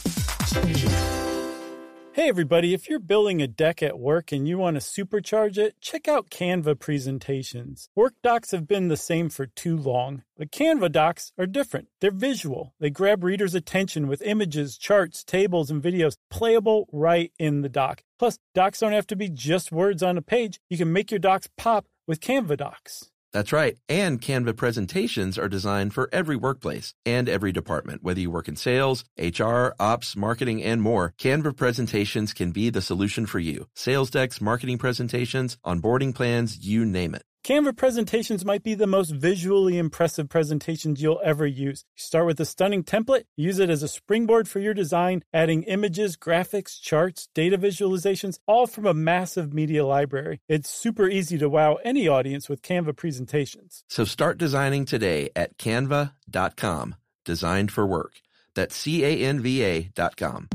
Hey everybody, if you're building a deck at work and you want to supercharge it, check out Canva presentations. Work docs have been the same for too long, but Canva docs are different. They're visual. They grab readers' attention with images, charts, tables, and videos playable right in the doc. Plus, docs don't have to be just words on a page. You can make your docs pop with Canva docs. That's right. And Canva presentations are designed for every workplace and every department. Whether you work in sales, H R, ops, marketing, and more, Canva presentations can be the solution for you. Sales decks, marketing presentations, onboarding plans, you name it. Canva presentations might be the most visually impressive presentations you'll ever use. You start with a stunning template, use it as a springboard for your design, adding images, graphics, charts, data visualizations, all from a massive media library. It's super easy to wow any audience with Canva presentations. So start designing today at canva dot com. Designed for work. That's C A N V A dot com.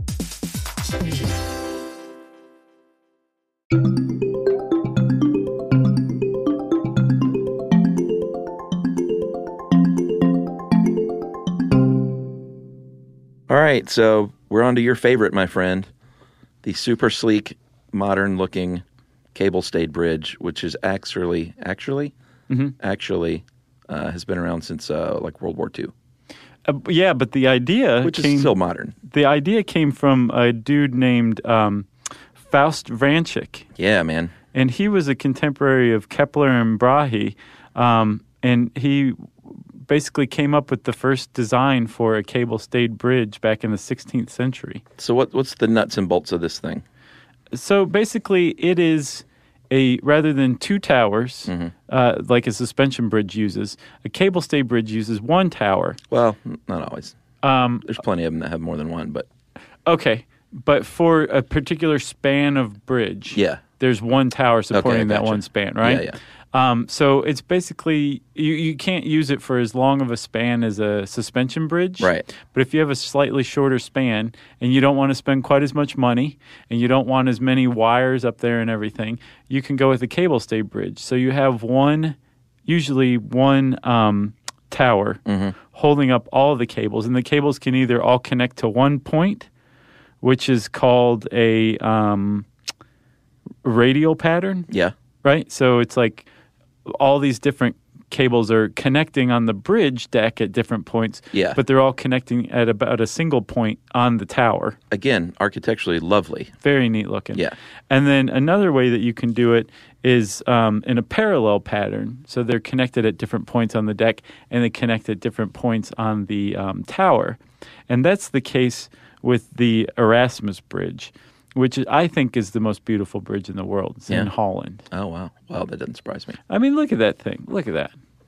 All right, so we're on to your favorite, my friend, the super sleek, modern-looking cable-stayed bridge, which is actually, actually, mm-hmm. actually uh, has been around since uh, like World War Two. Uh, yeah, but the idea Which came, is still modern. The idea came from a dude named um, Faust Vrančić. Yeah, man. And he was a contemporary of Kepler and Brahe, um, and he basically came up with the first design for a cable-stayed bridge back in the sixteenth century. So what what's the nuts and bolts of this thing? So basically it is a, rather than two towers, mm-hmm. uh, like a suspension bridge uses, a cable-stayed bridge uses one tower. Well, not always. Um, There's plenty of them that have more than one, but... Okay, but for a particular span of bridge, yeah. there's one tower supporting okay, that gotcha. one span, right? Yeah, yeah. Um, so it's basically, you, you can't use it for as long of a span as a suspension bridge. Right. But if you have a slightly shorter span and you don't want to spend quite as much money and you don't want as many wires up there and everything, you can go with a cable stay bridge. So you have one, usually one um, tower mm-hmm. holding up all the cables. And the cables can either all connect to one point, which is called a um, radial pattern. Yeah. Right? So it's like all these different cables are connecting on the bridge deck at different points, yeah. but they're all connecting at about a single point on the tower. Again, architecturally lovely. Very neat looking. Yeah. And then another way that you can do it is um, in a parallel pattern. So they're connected at different points on the deck, and they connect at different points on the um, tower. And that's the case with the Erasmus Bridge, which I think is the most beautiful bridge in the world. It's yeah. in Holland. Oh, wow. Wow, that doesn't surprise me. I mean, look at that thing. Look at that.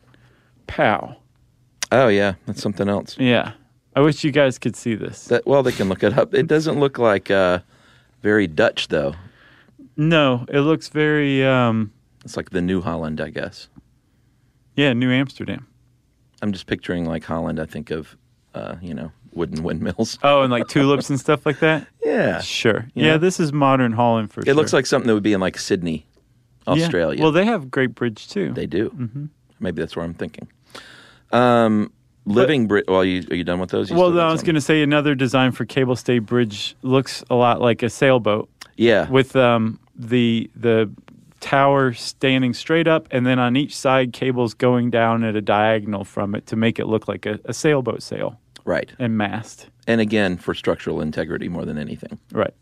Pow. Oh, yeah. That's something else. Yeah. I wish you guys could see this. That, well, they can look it up. It doesn't look like uh, very Dutch, though. No, it looks very... Um, it's like the New Holland, I guess. Yeah, New Amsterdam. I'm just picturing like Holland. I think of, uh, you know, wooden windmills. Oh, and like tulips and stuff like that? Yeah. Sure. Yeah. yeah, this is modern Holland for it sure. It looks like something that would be in like Sydney, Australia. Yeah. Well, they have Great Bridge too. They do. Mm-hmm. Maybe that's where I'm thinking. Um, living bridge. Well, you, are you done with those? You well, no, I was going to say another design for cable stay bridge looks a lot like a sailboat. Yeah. With um, the the tower standing straight up, and then on each side, cables going down at a diagonal from it to make it look like a, a sailboat sail. Right. And mast. And again, for structural integrity more than anything. Right.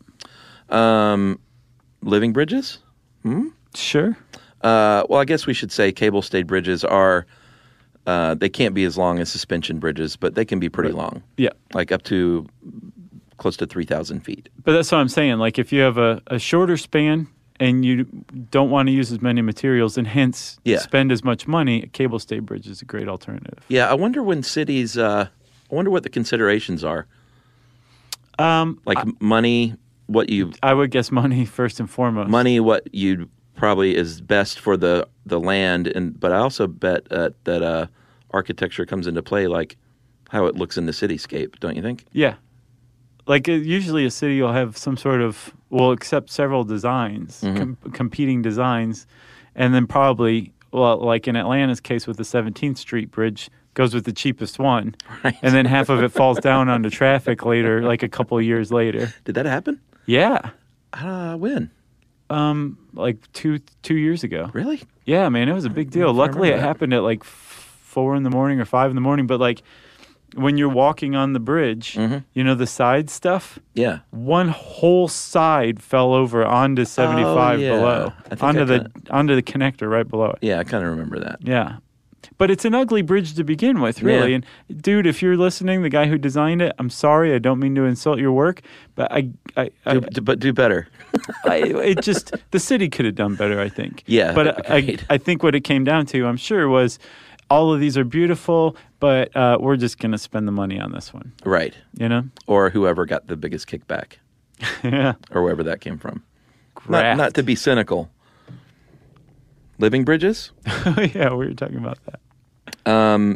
Um, living bridges? Hmm? Sure. Uh, well, I guess we should say cable-stayed bridges are, uh, they can't be as long as suspension bridges, but they can be pretty right. long. Yeah. Like up to close to three thousand feet. But that's what I'm saying. Like if you have a, a shorter span and you don't want to use as many materials and hence yeah. spend as much money, a cable-stayed bridge is a great alternative. Yeah, I wonder when cities... Uh, I wonder what the considerations are. Um, like I, money, what you... I would guess money first and foremost. Money, what you probably is best for the, the land, and but I also bet uh, that uh, architecture comes into play, like how it looks in the cityscape, don't you think? Yeah. Like uh, usually a city will have some sort of, will accept several designs, mm-hmm. com- competing designs, and then probably, well, like in Atlanta's case with the seventeenth Street Bridge, goes with the cheapest one, right. and then half of it falls down onto traffic later, like a couple of years later. Did that happen? Yeah. Uh, when? Um, like two two years ago. Really? Yeah, man, it was a big deal. Luckily, it that. happened at like f- four in the morning or five in the morning. But like, when you're walking on the bridge, Mm-hmm. you know, the side stuff? Yeah. One whole side fell over onto seventy-five Oh, yeah. below, I think onto I the kinda- onto the connector right below it. Yeah, I kind of remember that. Yeah. But it's an ugly bridge to begin with, really. Yeah. And dude, if you're listening, the guy who designed it, I'm sorry, I don't mean to insult your work, but I, I, I, Do, do- but do better. I it just the city could have done better, I think. Yeah, but I, agreed. I think what it came down to, I'm sure, was all of these are beautiful, but uh, we're just going to spend the money on this one. Right. You know? Or whoever got the biggest kickback, Yeah. or wherever that came from. Not, Graft. not to be cynical. Living bridges? Yeah, we were talking about that. Um,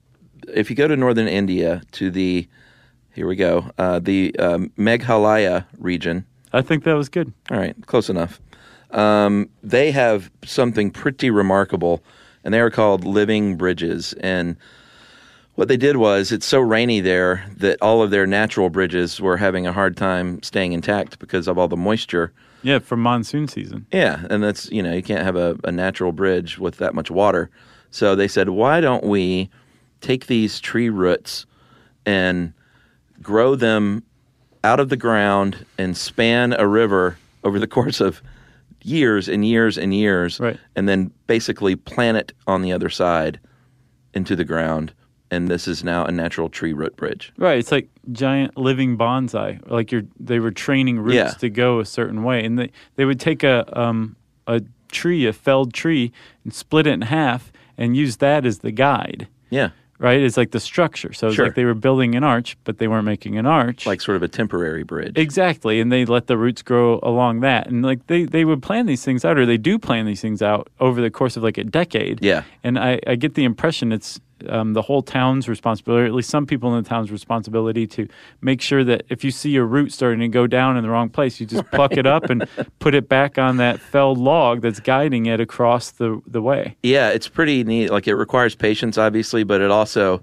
if you go to northern India, to the, here we go, uh, the um, Meghalaya region. I think that was good. All right, close enough. Um, they have something pretty remarkable, and they are called living bridges. And what they did was, it's so rainy there that all of their natural bridges were having a hard time staying intact because of all the moisture. Yeah, for monsoon season. Yeah, and that's, you know, you can't have a, a natural bridge with that much water. So they said, why don't we take these tree roots and grow them out of the ground and span a river over the course of years and years and years, Right. and then basically plant it on the other side into the ground. And this is now a natural tree root bridge. Right, it's like giant living bonsai. Like you're, they were training roots Yeah. to go a certain way, and they they would take a um a tree, a felled tree, and split it in half, and use that as the guide. Yeah, Right, it's like the structure. So it's Sure. like they were building an arch, but they weren't making an arch. like sort of a temporary bridge. Exactly, and they let the roots grow along that, and like they, they would plan these things out, or they do plan these things out over the course of like a decade. Yeah. and I, I get the impression it's um, the whole town's responsibility, or at least some people in the town's responsibility, to make sure that if you see your root starting to go down in the wrong place, you just pluck it up and put it back on that felled log that's guiding it across the the way. Yeah, it's pretty neat. Like, it requires patience, obviously, but it also,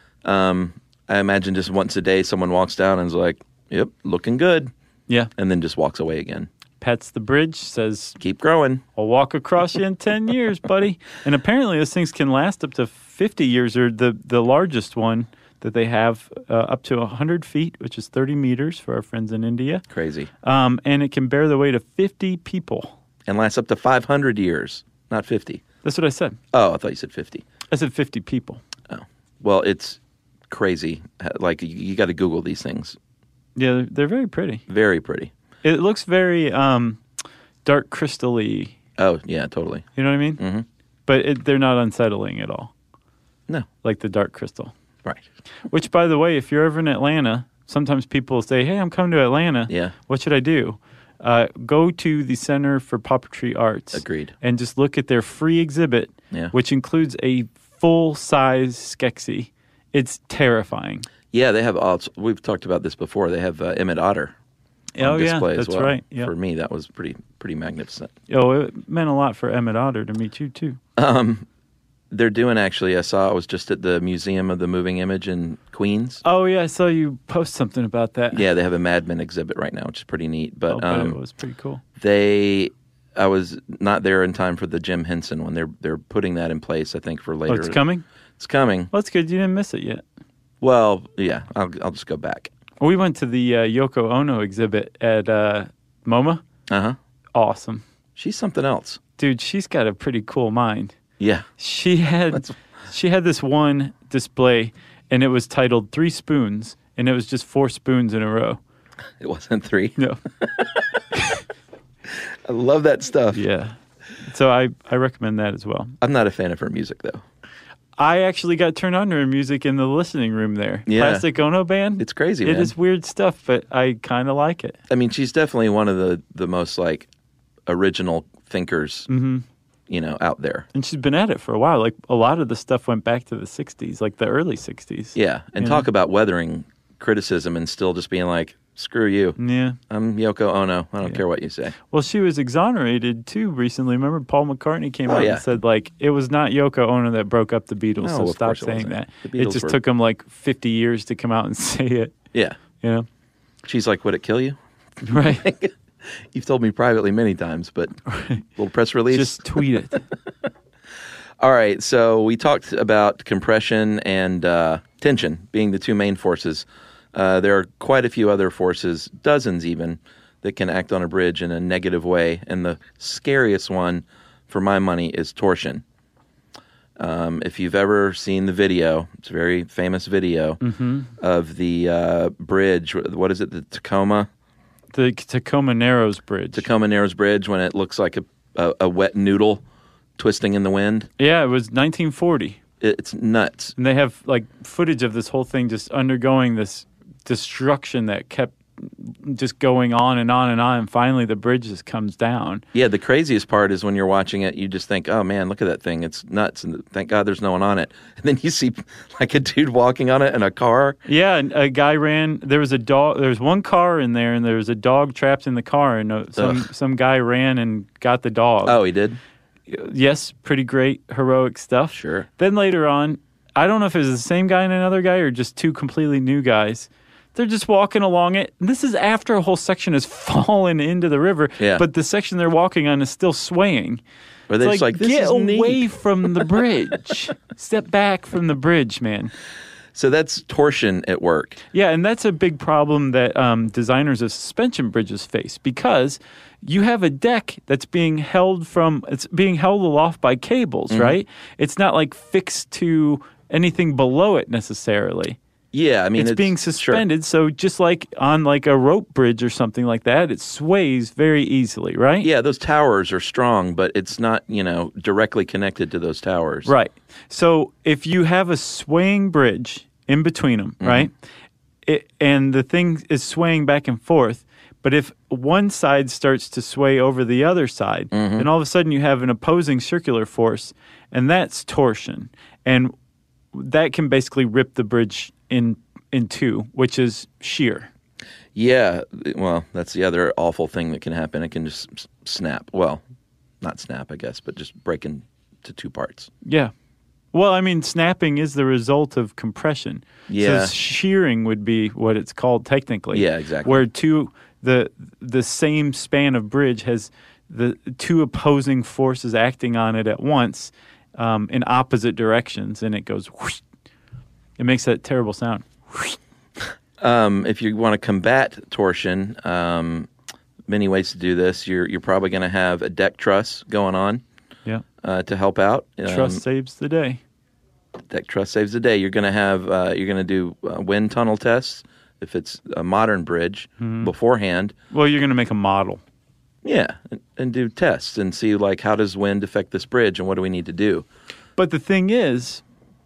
um, I imagine just once a day someone walks down and is like, yep, looking good, Yeah, and then just walks away again. pets the bridge, says, Keep growing. I'll walk across you in ten years, buddy. And apparently those things can last up to fifty years, or the, the largest one that they have uh, up to one hundred feet, which is thirty meters for our friends in India. Crazy. Um, and it can bear the weight of fifty people. And lasts up to five hundred years, not fifty. That's what I said. Oh, I thought you said fifty. I said fifty people. Oh. Well, it's crazy. Like, you, you got to Google these things. Yeah, they're, they're very pretty. Very pretty. It looks very um, dark crystal-y. Oh, yeah, totally. You know what I mean? Mm-hmm. But it, they're not unsettling at all, No. like the dark crystal. Right. Which, by the way, if you're ever in Atlanta, sometimes people say, hey, I'm coming to Atlanta. Yeah. What should I do? Uh, go to the Center for Puppetry Arts. Agreed. And just look at their free exhibit, Yeah. which includes a full-size Skeksis. It's terrifying. Yeah, they have, all, we've talked about this before, they have uh, Emmett Otter on Oh, yeah, display as that's well. right. Yeah. For me, that was pretty pretty magnificent. Oh, it meant a lot for Emmett Otter to meet you, too. Um, they're doing, actually, I saw, I was just at the Museum of the Moving Image in Queens. Oh, yeah, I saw you post something about that. Yeah, they have a Mad Men exhibit right now, which is pretty neat. But Oh, but um, it was pretty cool. they, I was not there in time for the Jim Henson one. They're they're putting that in place, I think, for later. Oh, it's coming? It's coming. Well, that's good. You didn't miss it yet. Well, yeah, I'll I'll just go back. We went to the uh, Yoko Ono exhibit at uh, MoMA. Uh huh. Awesome. She's something else. Dude, she's got a pretty cool mind. Yeah. She had That's- she had this one display, and it was titled Three Spoons, and it was just four spoons in a row. It wasn't three. No. I love that stuff. Yeah. So I, I recommend that as well. I'm not a fan of her music, though. I actually got turned on to her music in the listening room there. Yeah. Plastic Ono Band. It's crazy, It man. is weird stuff, but I kind of like it. I mean, she's definitely one of the, the most, like, original thinkers, Mm-hmm. you know, out there. And she's been at it for a while. Like, a lot of the stuff went back to the sixties, like the early sixties. Yeah. And You talk know? about weathering criticism and still just being like, screw you. Yeah. I'm Yoko Ono. I don't Yeah. care what you say. Well, she was exonerated, too, recently. Remember Paul McCartney came Oh, out yeah. and said, like, it was not Yoko Ono that broke up the Beatles, No, so of stop course it saying wasn't. that. The It Beatles just were- took him, like, fifty years to come out and say it, Yeah. you know? She's like, would it kill you? Right. You've told me privately many times, but little press release. Just tweet it. All right, so we talked about compression and uh, tension being the two main forces. Uh, there are quite a few other forces, dozens even, that can act on a bridge in a negative way. And the scariest one, for my money, is torsion. Um, if you've ever seen the video, it's a very famous video mm-hmm. of the uh, bridge. What is it? The Tacoma? The Tacoma Narrows Bridge. Tacoma Narrows Bridge, when it looks like a, a, a wet noodle twisting in the wind. Yeah, it was nineteen forty. It, it's nuts. And they have like footage of this whole thing just undergoing this destruction that kept just going on and on and on, and finally the bridge just comes down. Yeah, the craziest part is when you're watching it, you just think, oh man, look at that thing. It's nuts, and thank God there's no one on it. And then you see like a dude walking on it in a car. Yeah, and a guy ran, there was a dog, there was one car in there, and there was a dog trapped in the car, and uh, some, some guy ran and got the dog. Oh, he did? Yes, pretty great, heroic stuff. Sure. Then later on, I don't know if it was the same guy and another guy or just two completely new guys. They're just walking along it. This is after a whole section has fallen into the river, yeah. but the section they're walking on is still swaying. Or they're it's like, like, this get is away neat. from the bridge. Step back from the bridge, man. So that's torsion at work. Yeah, and that's a big problem that um, designers of suspension bridges face, because you have a deck that's being held from, it's being held aloft by cables, mm-hmm. right? It's not like fixed to anything below it necessarily. Yeah, I mean, it's, it's being suspended, sure. so just like on like a rope bridge or something like that, it sways very easily, right? Yeah, those towers are strong, but it's not, you know, directly connected to those towers. Right. So if you have a swaying bridge in between them, mm-hmm. right, it, and the thing is swaying back and forth, but if one side starts to sway over the other side, mm-hmm. then all of a sudden you have an opposing circular force, and that's torsion. And that can basically rip the bridge in in two, which is shear. Yeah, well, that's the other awful thing that can happen. It can just snap. Well, not snap, I guess, but just break into two parts. Yeah. Well, I mean, snapping is the result of compression. Yeah. So shearing would be what it's called technically. Yeah, exactly. Where two the the same span of bridge has the two opposing forces acting on it at once um, in opposite directions, and it goes whoosh. It makes that terrible sound. Um, if you want to combat torsion, um, many ways to do this. You're you're probably going to have a deck truss going on. Yeah. Uh, to help out. Um, Truss saves the day. Deck truss saves the day. You're going to have uh, you're going to do uh, wind tunnel tests if it's a modern bridge mm-hmm. beforehand. Well, you're going to make a model. Yeah, and, and do tests and see like how does wind affect this bridge and what do we need to do. But the thing is,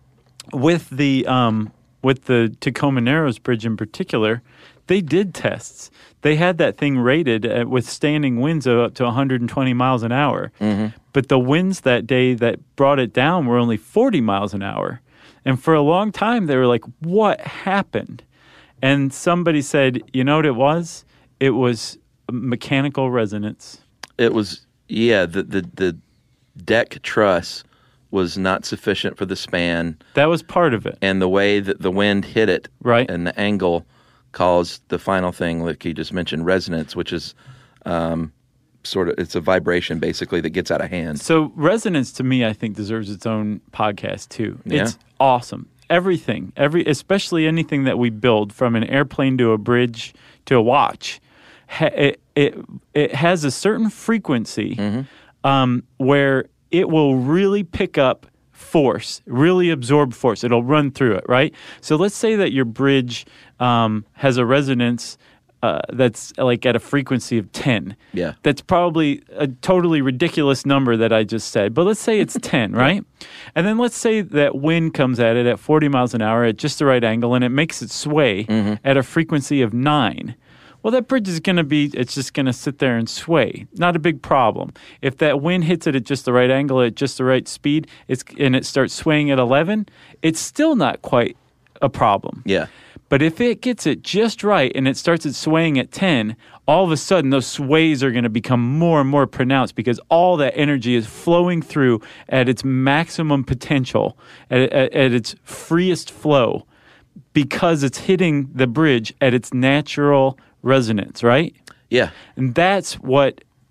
with the um, with the Tacoma Narrows Bridge in particular, they did tests. They had that thing rated at withstanding winds of up to one hundred twenty miles an hour. Mm-hmm. But the winds that day that brought it down were only forty miles an hour. And for a long time, they were like, what happened? And somebody said, you know what it was? It was mechanical resonance. It was, yeah, the, the, the deck truss was not sufficient for the span. That was part of it. And the way that the wind hit it right. and the angle caused the final thing, like you just mentioned, resonance, which is um, sort of, it's a vibration basically that gets out of hand. So resonance to me, I think, deserves its own podcast too. Yeah. It's awesome. Everything, every, especially anything that we build, from an airplane to a bridge to a watch, ha- it, it, it has a certain frequency mm-hmm. um, where it will really pick up force, really absorb force. It'll run through it, right? So let's say that your bridge um, has a resonance uh, that's like at a frequency of ten. Yeah. That's probably a totally ridiculous number that I just said, but let's say it's ten, right? And then let's say that wind comes at it at forty miles an hour at just the right angle, and it makes it sway mm-hmm. at a frequency of nine. Well, that bridge is going to be, it's just going to sit there and sway. Not a big problem. If that wind hits it at just the right angle, at just the right speed, it's and it starts swaying at eleven, it's still not quite a problem. Yeah. But if it gets it just right and it starts it swaying at ten, all of a sudden those sways are going to become more and more pronounced because all that energy is flowing through at its maximum potential, at, at, at its freest flow, because it's hitting the bridge at its natural resonance, right? Yeah. And that's what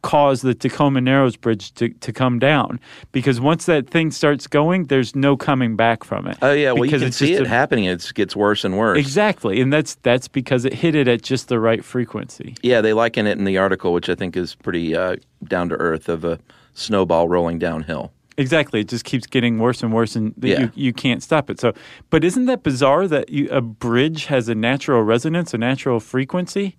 cause the Tacoma Narrows Bridge to, to come down. Because once that thing starts going, there's no coming back from it. Oh, yeah. Well, because you can it's see just it a, happening. It gets worse and worse. Exactly. And that's that's because it hit it at just the right frequency. Yeah, they liken it in the article, which I think is pretty uh, down to earth, of a snowball rolling downhill. Exactly. It just keeps getting worse and worse, and Yeah. you, you can't stop it. So, but isn't that bizarre that you, a bridge has a natural resonance, a natural frequency?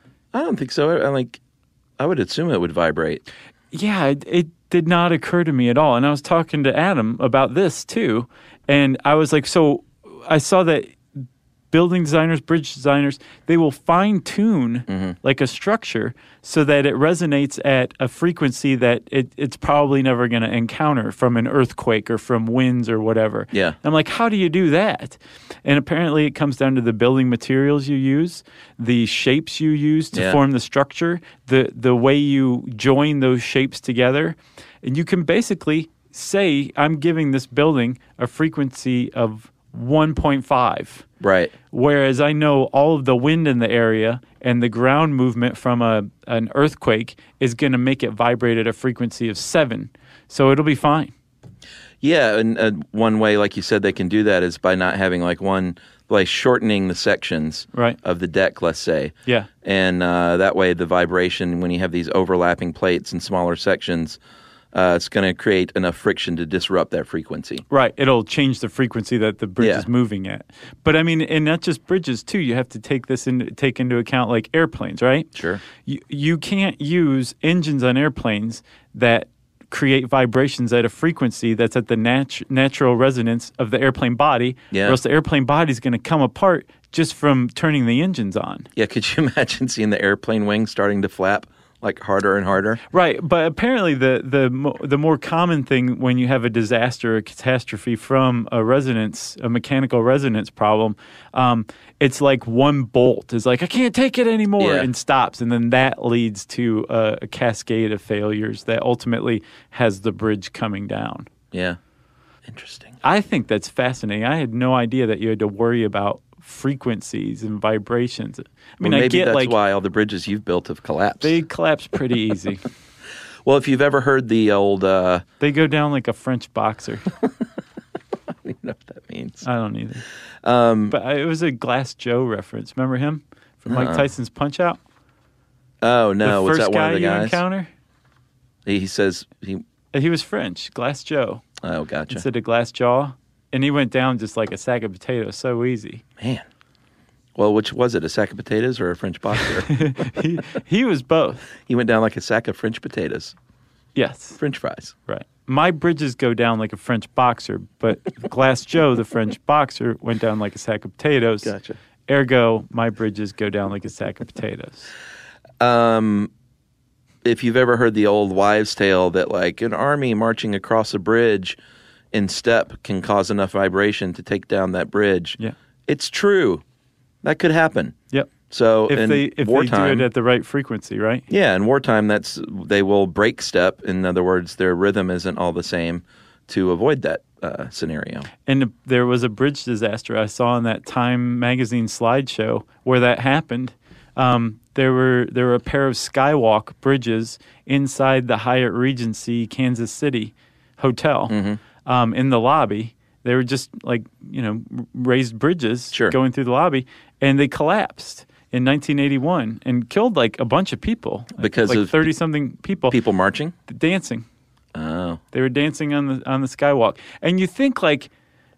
I don't think so. I like. I would assume it would vibrate. Yeah, it, it did not occur to me at all. And I was talking to Adam about this too, and I was like, so I saw that building designers, bridge designers, they will fine-tune mm-hmm. like a structure so that it resonates at a frequency that it, it's probably never going to encounter from an earthquake or from winds or whatever. Yeah. I'm like, how do you do that? And apparently it comes down to the building materials you use, the shapes you use to yeah. form the structure, the, the way you join those shapes together. And you can basically say, I'm giving this building a frequency of one point five. Right. Whereas I know all of the wind in the area and the ground movement from a an earthquake is going to make it vibrate at a frequency of seven. So it'll be fine. Yeah, and uh, one way, like you said, they can do that is by not having like one, by shortening the sections right. of the deck, let's say. Yeah. And uh, that way the vibration, when you have these overlapping plates and smaller sections, Uh, it's going to create enough friction to disrupt that frequency. Right. It'll change the frequency that the bridge yeah. is moving at. But I mean, and not just bridges too. You have to take this in, take into account like airplanes, right? Sure. You you can't use engines on airplanes that create vibrations at a frequency that's at the nat- natural resonance of the airplane body, yeah. or else the airplane body is going to come apart just from turning the engines on. Yeah. Could you imagine seeing the airplane wings starting to flap? Like harder and harder, right? But apparently, the the mo- the more common thing when you have a disaster, a catastrophe from a resonance, a mechanical resonance problem, um, it's like one bolt is like I can't take it anymore yeah. and stops, and then that leads to a, a cascade of failures that ultimately has the bridge coming down. Yeah, interesting. I think that's fascinating. I had no idea that you had to worry about frequencies and vibrations. I mean, well, maybe I get that's like why all the bridges you've built have collapsed. They collapse pretty easy. Well, if you've ever heard the old, uh, they go down like a French boxer. I don't even know what that means. I don't either. Um, but I, it was a Glass Joe reference. Remember him from Mike uh-uh. Tyson's Punch Out? Oh no, the was first that one guy of the you guys? encounter? He, he says he. He was French. Glass Joe. Oh, gotcha. Instead of Glass Jaw, and he went down just like a sack of potatoes. So easy. Man. Well, which was it, a sack of potatoes or a French boxer? he, he was both. He went down like a sack of French potatoes. Yes. French fries. Right. My bridges go down like a French boxer, but Glass Joe, the French boxer, went down like a sack of potatoes. Gotcha. Ergo, my bridges go down like a sack of potatoes. Um, if you've ever heard the old wives' tale that like an army marching across a bridge in step can cause enough vibration to take down that bridge, yeah, it's true. That could happen. Yep. So if in they if wartime, they do it at the right frequency, right? Yeah, in wartime, that's they will break step. In other words, their rhythm isn't all the same to avoid that uh, scenario. And there was a bridge disaster I saw in that Time magazine slideshow where that happened. Um, there were there were a pair of Skywalk bridges inside the Hyatt Regency Kansas City hotel mm-hmm. um, in the lobby. They were just like, you know, raised bridges sure. going through the lobby, and they collapsed in nineteen eighty-one and killed like a bunch of people. Because like of thirty-something people. People marching? Dancing. Oh. They were dancing on the on the Skywalk. And you think like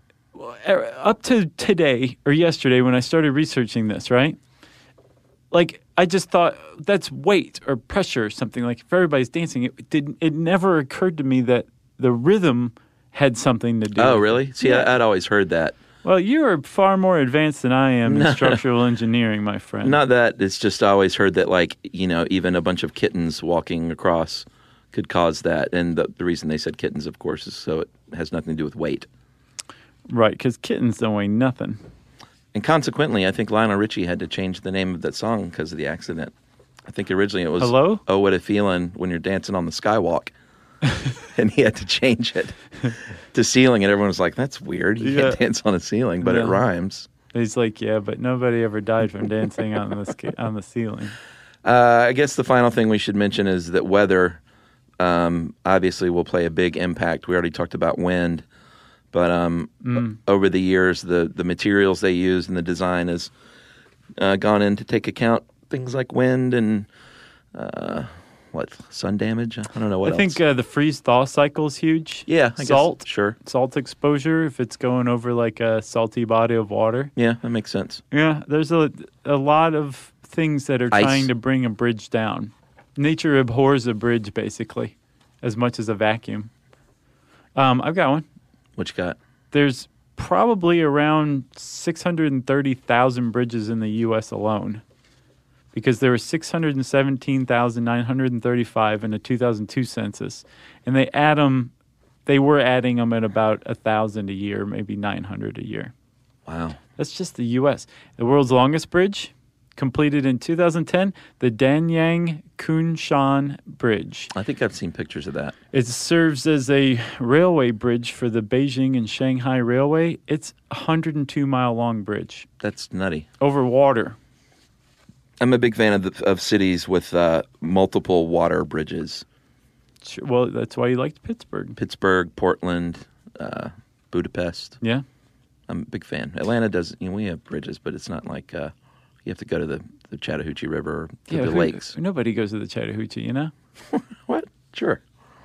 up to today or yesterday when I started researching this, right? Like I just thought that's weight or pressure or something. Like if everybody's dancing, it did it never occurred to me that the rhythm had something to do Oh, with really? it. See, yeah. I, I'd always heard that. Well, you are far more advanced than I am in No. structural engineering, my friend. Not that. It's just I always heard that, like, you know, even a bunch of kittens walking across could cause that. And the, the reason they said kittens, of course, is so it has nothing to do with weight. Right, because kittens don't weigh nothing. And consequently, I think Lionel Richie had to change the name of that song because of the accident. I think originally it was Hello? Oh, What a Feeling When You're Dancing on the Skywalk. And he had to change it to ceiling, and everyone was like, that's weird. You Yeah. can't dance on a ceiling, but No. it rhymes. He's like, yeah, but nobody ever died from dancing on the sk- on the ceiling. Uh, I guess the final thing we should mention is that weather um, obviously will play a big impact. We already talked about wind, but um, mm. over the years, the, the materials they use and the design has uh, gone in to take account things like wind and uh, what sun damage. I don't know what. I else. think uh, the freeze-thaw cycle is huge. Yeah, I salt, guess, sure. Salt exposure if it's going over like a salty body of water. Yeah, that makes sense. Yeah, there's a a lot of things that are Ice. trying to bring a bridge down. Nature abhors a bridge, basically, as much as a vacuum. Um, I've got one. What you got? There's probably around six hundred thirty thousand bridges in the U S alone, because there were six hundred seventeen thousand nine hundred thirty-five in the two thousand two census, and they add them. They were adding them at about a thousand a year, maybe nine hundred a year. Wow, that's just the U S. The world's longest bridge, completed in two thousand ten, the Danyang Kunshan Bridge. I think I've seen pictures of that. It serves as a railway bridge for the Beijing and Shanghai Railway. It's a one hundred two mile long bridge. That's nutty. Over water. I'm a big fan of the, of cities with uh, multiple water bridges. Sure. Well, that's why you liked Pittsburgh. Pittsburgh, Portland, uh, Budapest. Yeah. I'm a big fan. Atlanta does, you know, we have bridges, but it's not like uh, you have to go to the, the Chattahoochee River or to yeah, the who, lakes. Nobody goes to the Chattahoochee, you know? What? Sure.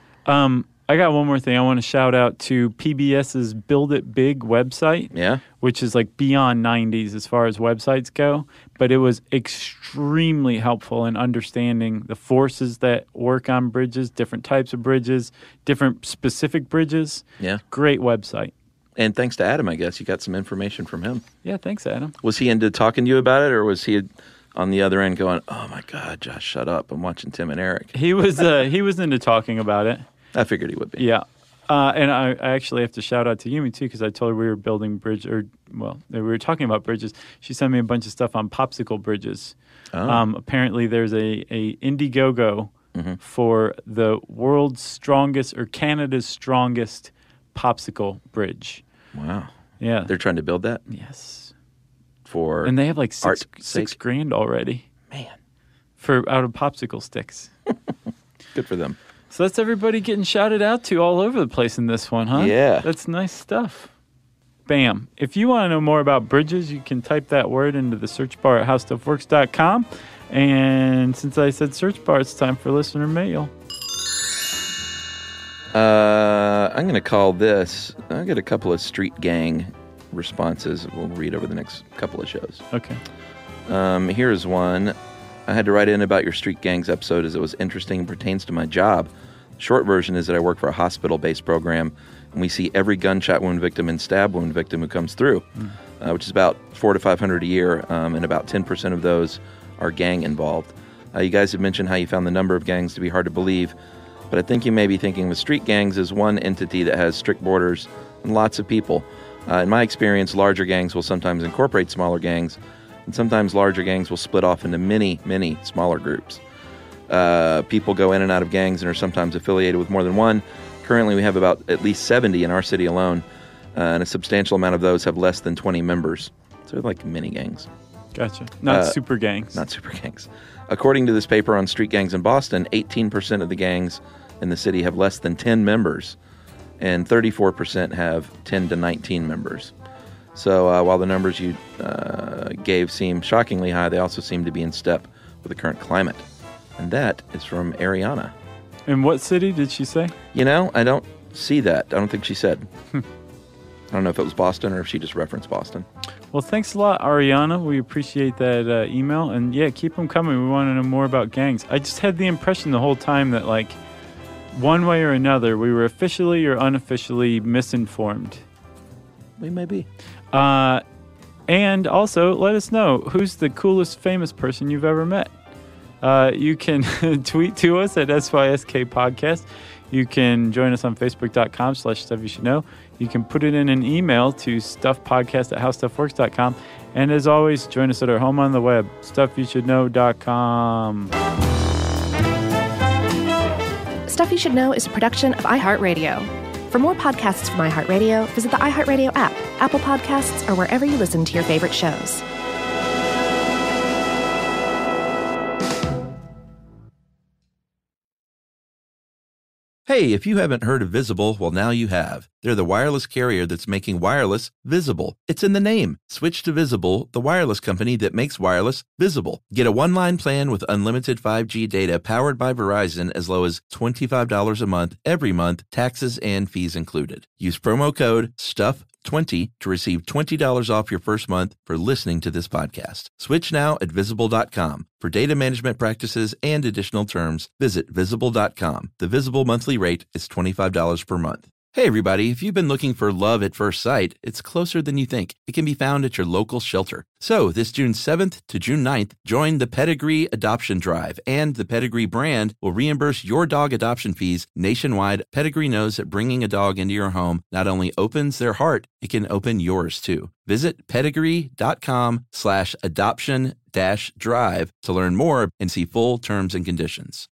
Um, I got one more thing. I want to shout out to PBS's Build It Big website. Yeah. Which is like beyond nineties as far as websites go. But it was extremely helpful in understanding the forces that work on bridges, different types of bridges, different specific bridges. Yeah. Great website. And thanks to Adam, I guess, you got some information from him. Yeah, thanks, Adam. Was he into talking to you about it, or was he on the other end going, oh, my God, Josh, shut up. I'm watching Tim and Eric. He was uh, he was into talking about it. I figured he would be. Yeah. Uh, and I, I actually have to shout out to Yumi, too, because I told her we were building bridge, or, well, we were talking about bridges. She sent me a bunch of stuff on popsicle bridges. Oh. Um, apparently, there's a, a Indiegogo mm-hmm. for the world's strongest, or Canada's strongest popsicle bridge. Wow. Yeah. They're trying to build that? Yes. For And they have like six, art six sake? grand already. Man. For out of popsicle sticks. Good for them. So that's everybody getting shouted out to all over the place in this one, huh? Yeah. That's nice stuff. Bam. If you want to know more about bridges, you can type that word into the search bar at how stuff works dot com. And since I said search bar, it's time for listener mail. Uh, I'm going to call this, I got a couple of street gang responses we'll read over the next couple of shows. Okay. Um, here's one. I had to write in about your street gangs episode as it was interesting and pertains to my job. The short version is that I work for a hospital-based program, and we see every gunshot wound victim and stab wound victim who comes through, mm. uh, which is about four to five hundred a year, um, and about ten percent of those are gang involved. Uh, you guys have mentioned how you found the number of gangs to be hard to believe, but I think you may be thinking of street gangs as one entity that has strict borders and lots of people. Uh, in my experience, larger gangs will sometimes incorporate smaller gangs, and sometimes larger gangs will split off into many, many smaller groups. Uh, people go in and out of gangs and are sometimes affiliated with more than one. Currently, we have about at least seventy in our city alone, uh, and a substantial amount of those have less than twenty members. So they're like mini gangs. Gotcha. Not uh, super gangs. Not super gangs. According to this paper on street gangs in Boston, eighteen percent of the gangs in the city have less than ten members, and thirty-four percent have ten to nineteen members. So uh, while the numbers you uh, gave seem shockingly high, they also seem to be in step with the current climate. And that is from Ariana. In what city did she say? You know, I don't see that. I don't think she said. I don't know if it was Boston or if she just referenced Boston. Well, thanks a lot, Ariana. We appreciate that uh, email. And yeah, keep them coming. We want to know more about gangs. I just had the impression the whole time that, like, one way or another, we were officially or unofficially misinformed. We may be. Uh, and also, let us know who's the coolest famous person you've ever met. Uh, you can tweet to us at S Y S K Podcast. You can join us on Facebook.com slash Stuff You Should Know. You can put it in an email to stuffpodcast at howstuffworks dot com. And as always, join us at our home on the web, stuff you should know dot com. Stuff You Should Know is a production of iHeartRadio. For more podcasts from iHeartRadio, visit the iHeartRadio app, Apple Podcasts, or wherever you listen to your favorite shows. Hey, if you haven't heard of Visible, well, now you have. They're the wireless carrier that's making wireless visible. It's in the name. Switch to Visible, the wireless company that makes wireless visible. Get a one-line plan with unlimited five G data powered by Verizon as low as twenty-five dollars a month every month, taxes and fees included. Use promo code stuff twenty to receive twenty dollars off your first month for listening to this podcast. Switch now at visible dot com. For data management practices and additional terms, visit visible dot com. The Visible monthly rate is twenty-five dollars per month. Hey everybody, if you've been looking for love at first sight, it's closer than you think. It can be found at your local shelter. So this June seventh to June ninth, join the Pedigree Adoption Drive, and the Pedigree brand will reimburse your dog adoption fees nationwide. Pedigree knows that bringing a dog into your home not only opens their heart, it can open yours too. Visit pedigree.com slash adoption dash drive to learn more and see full terms and conditions.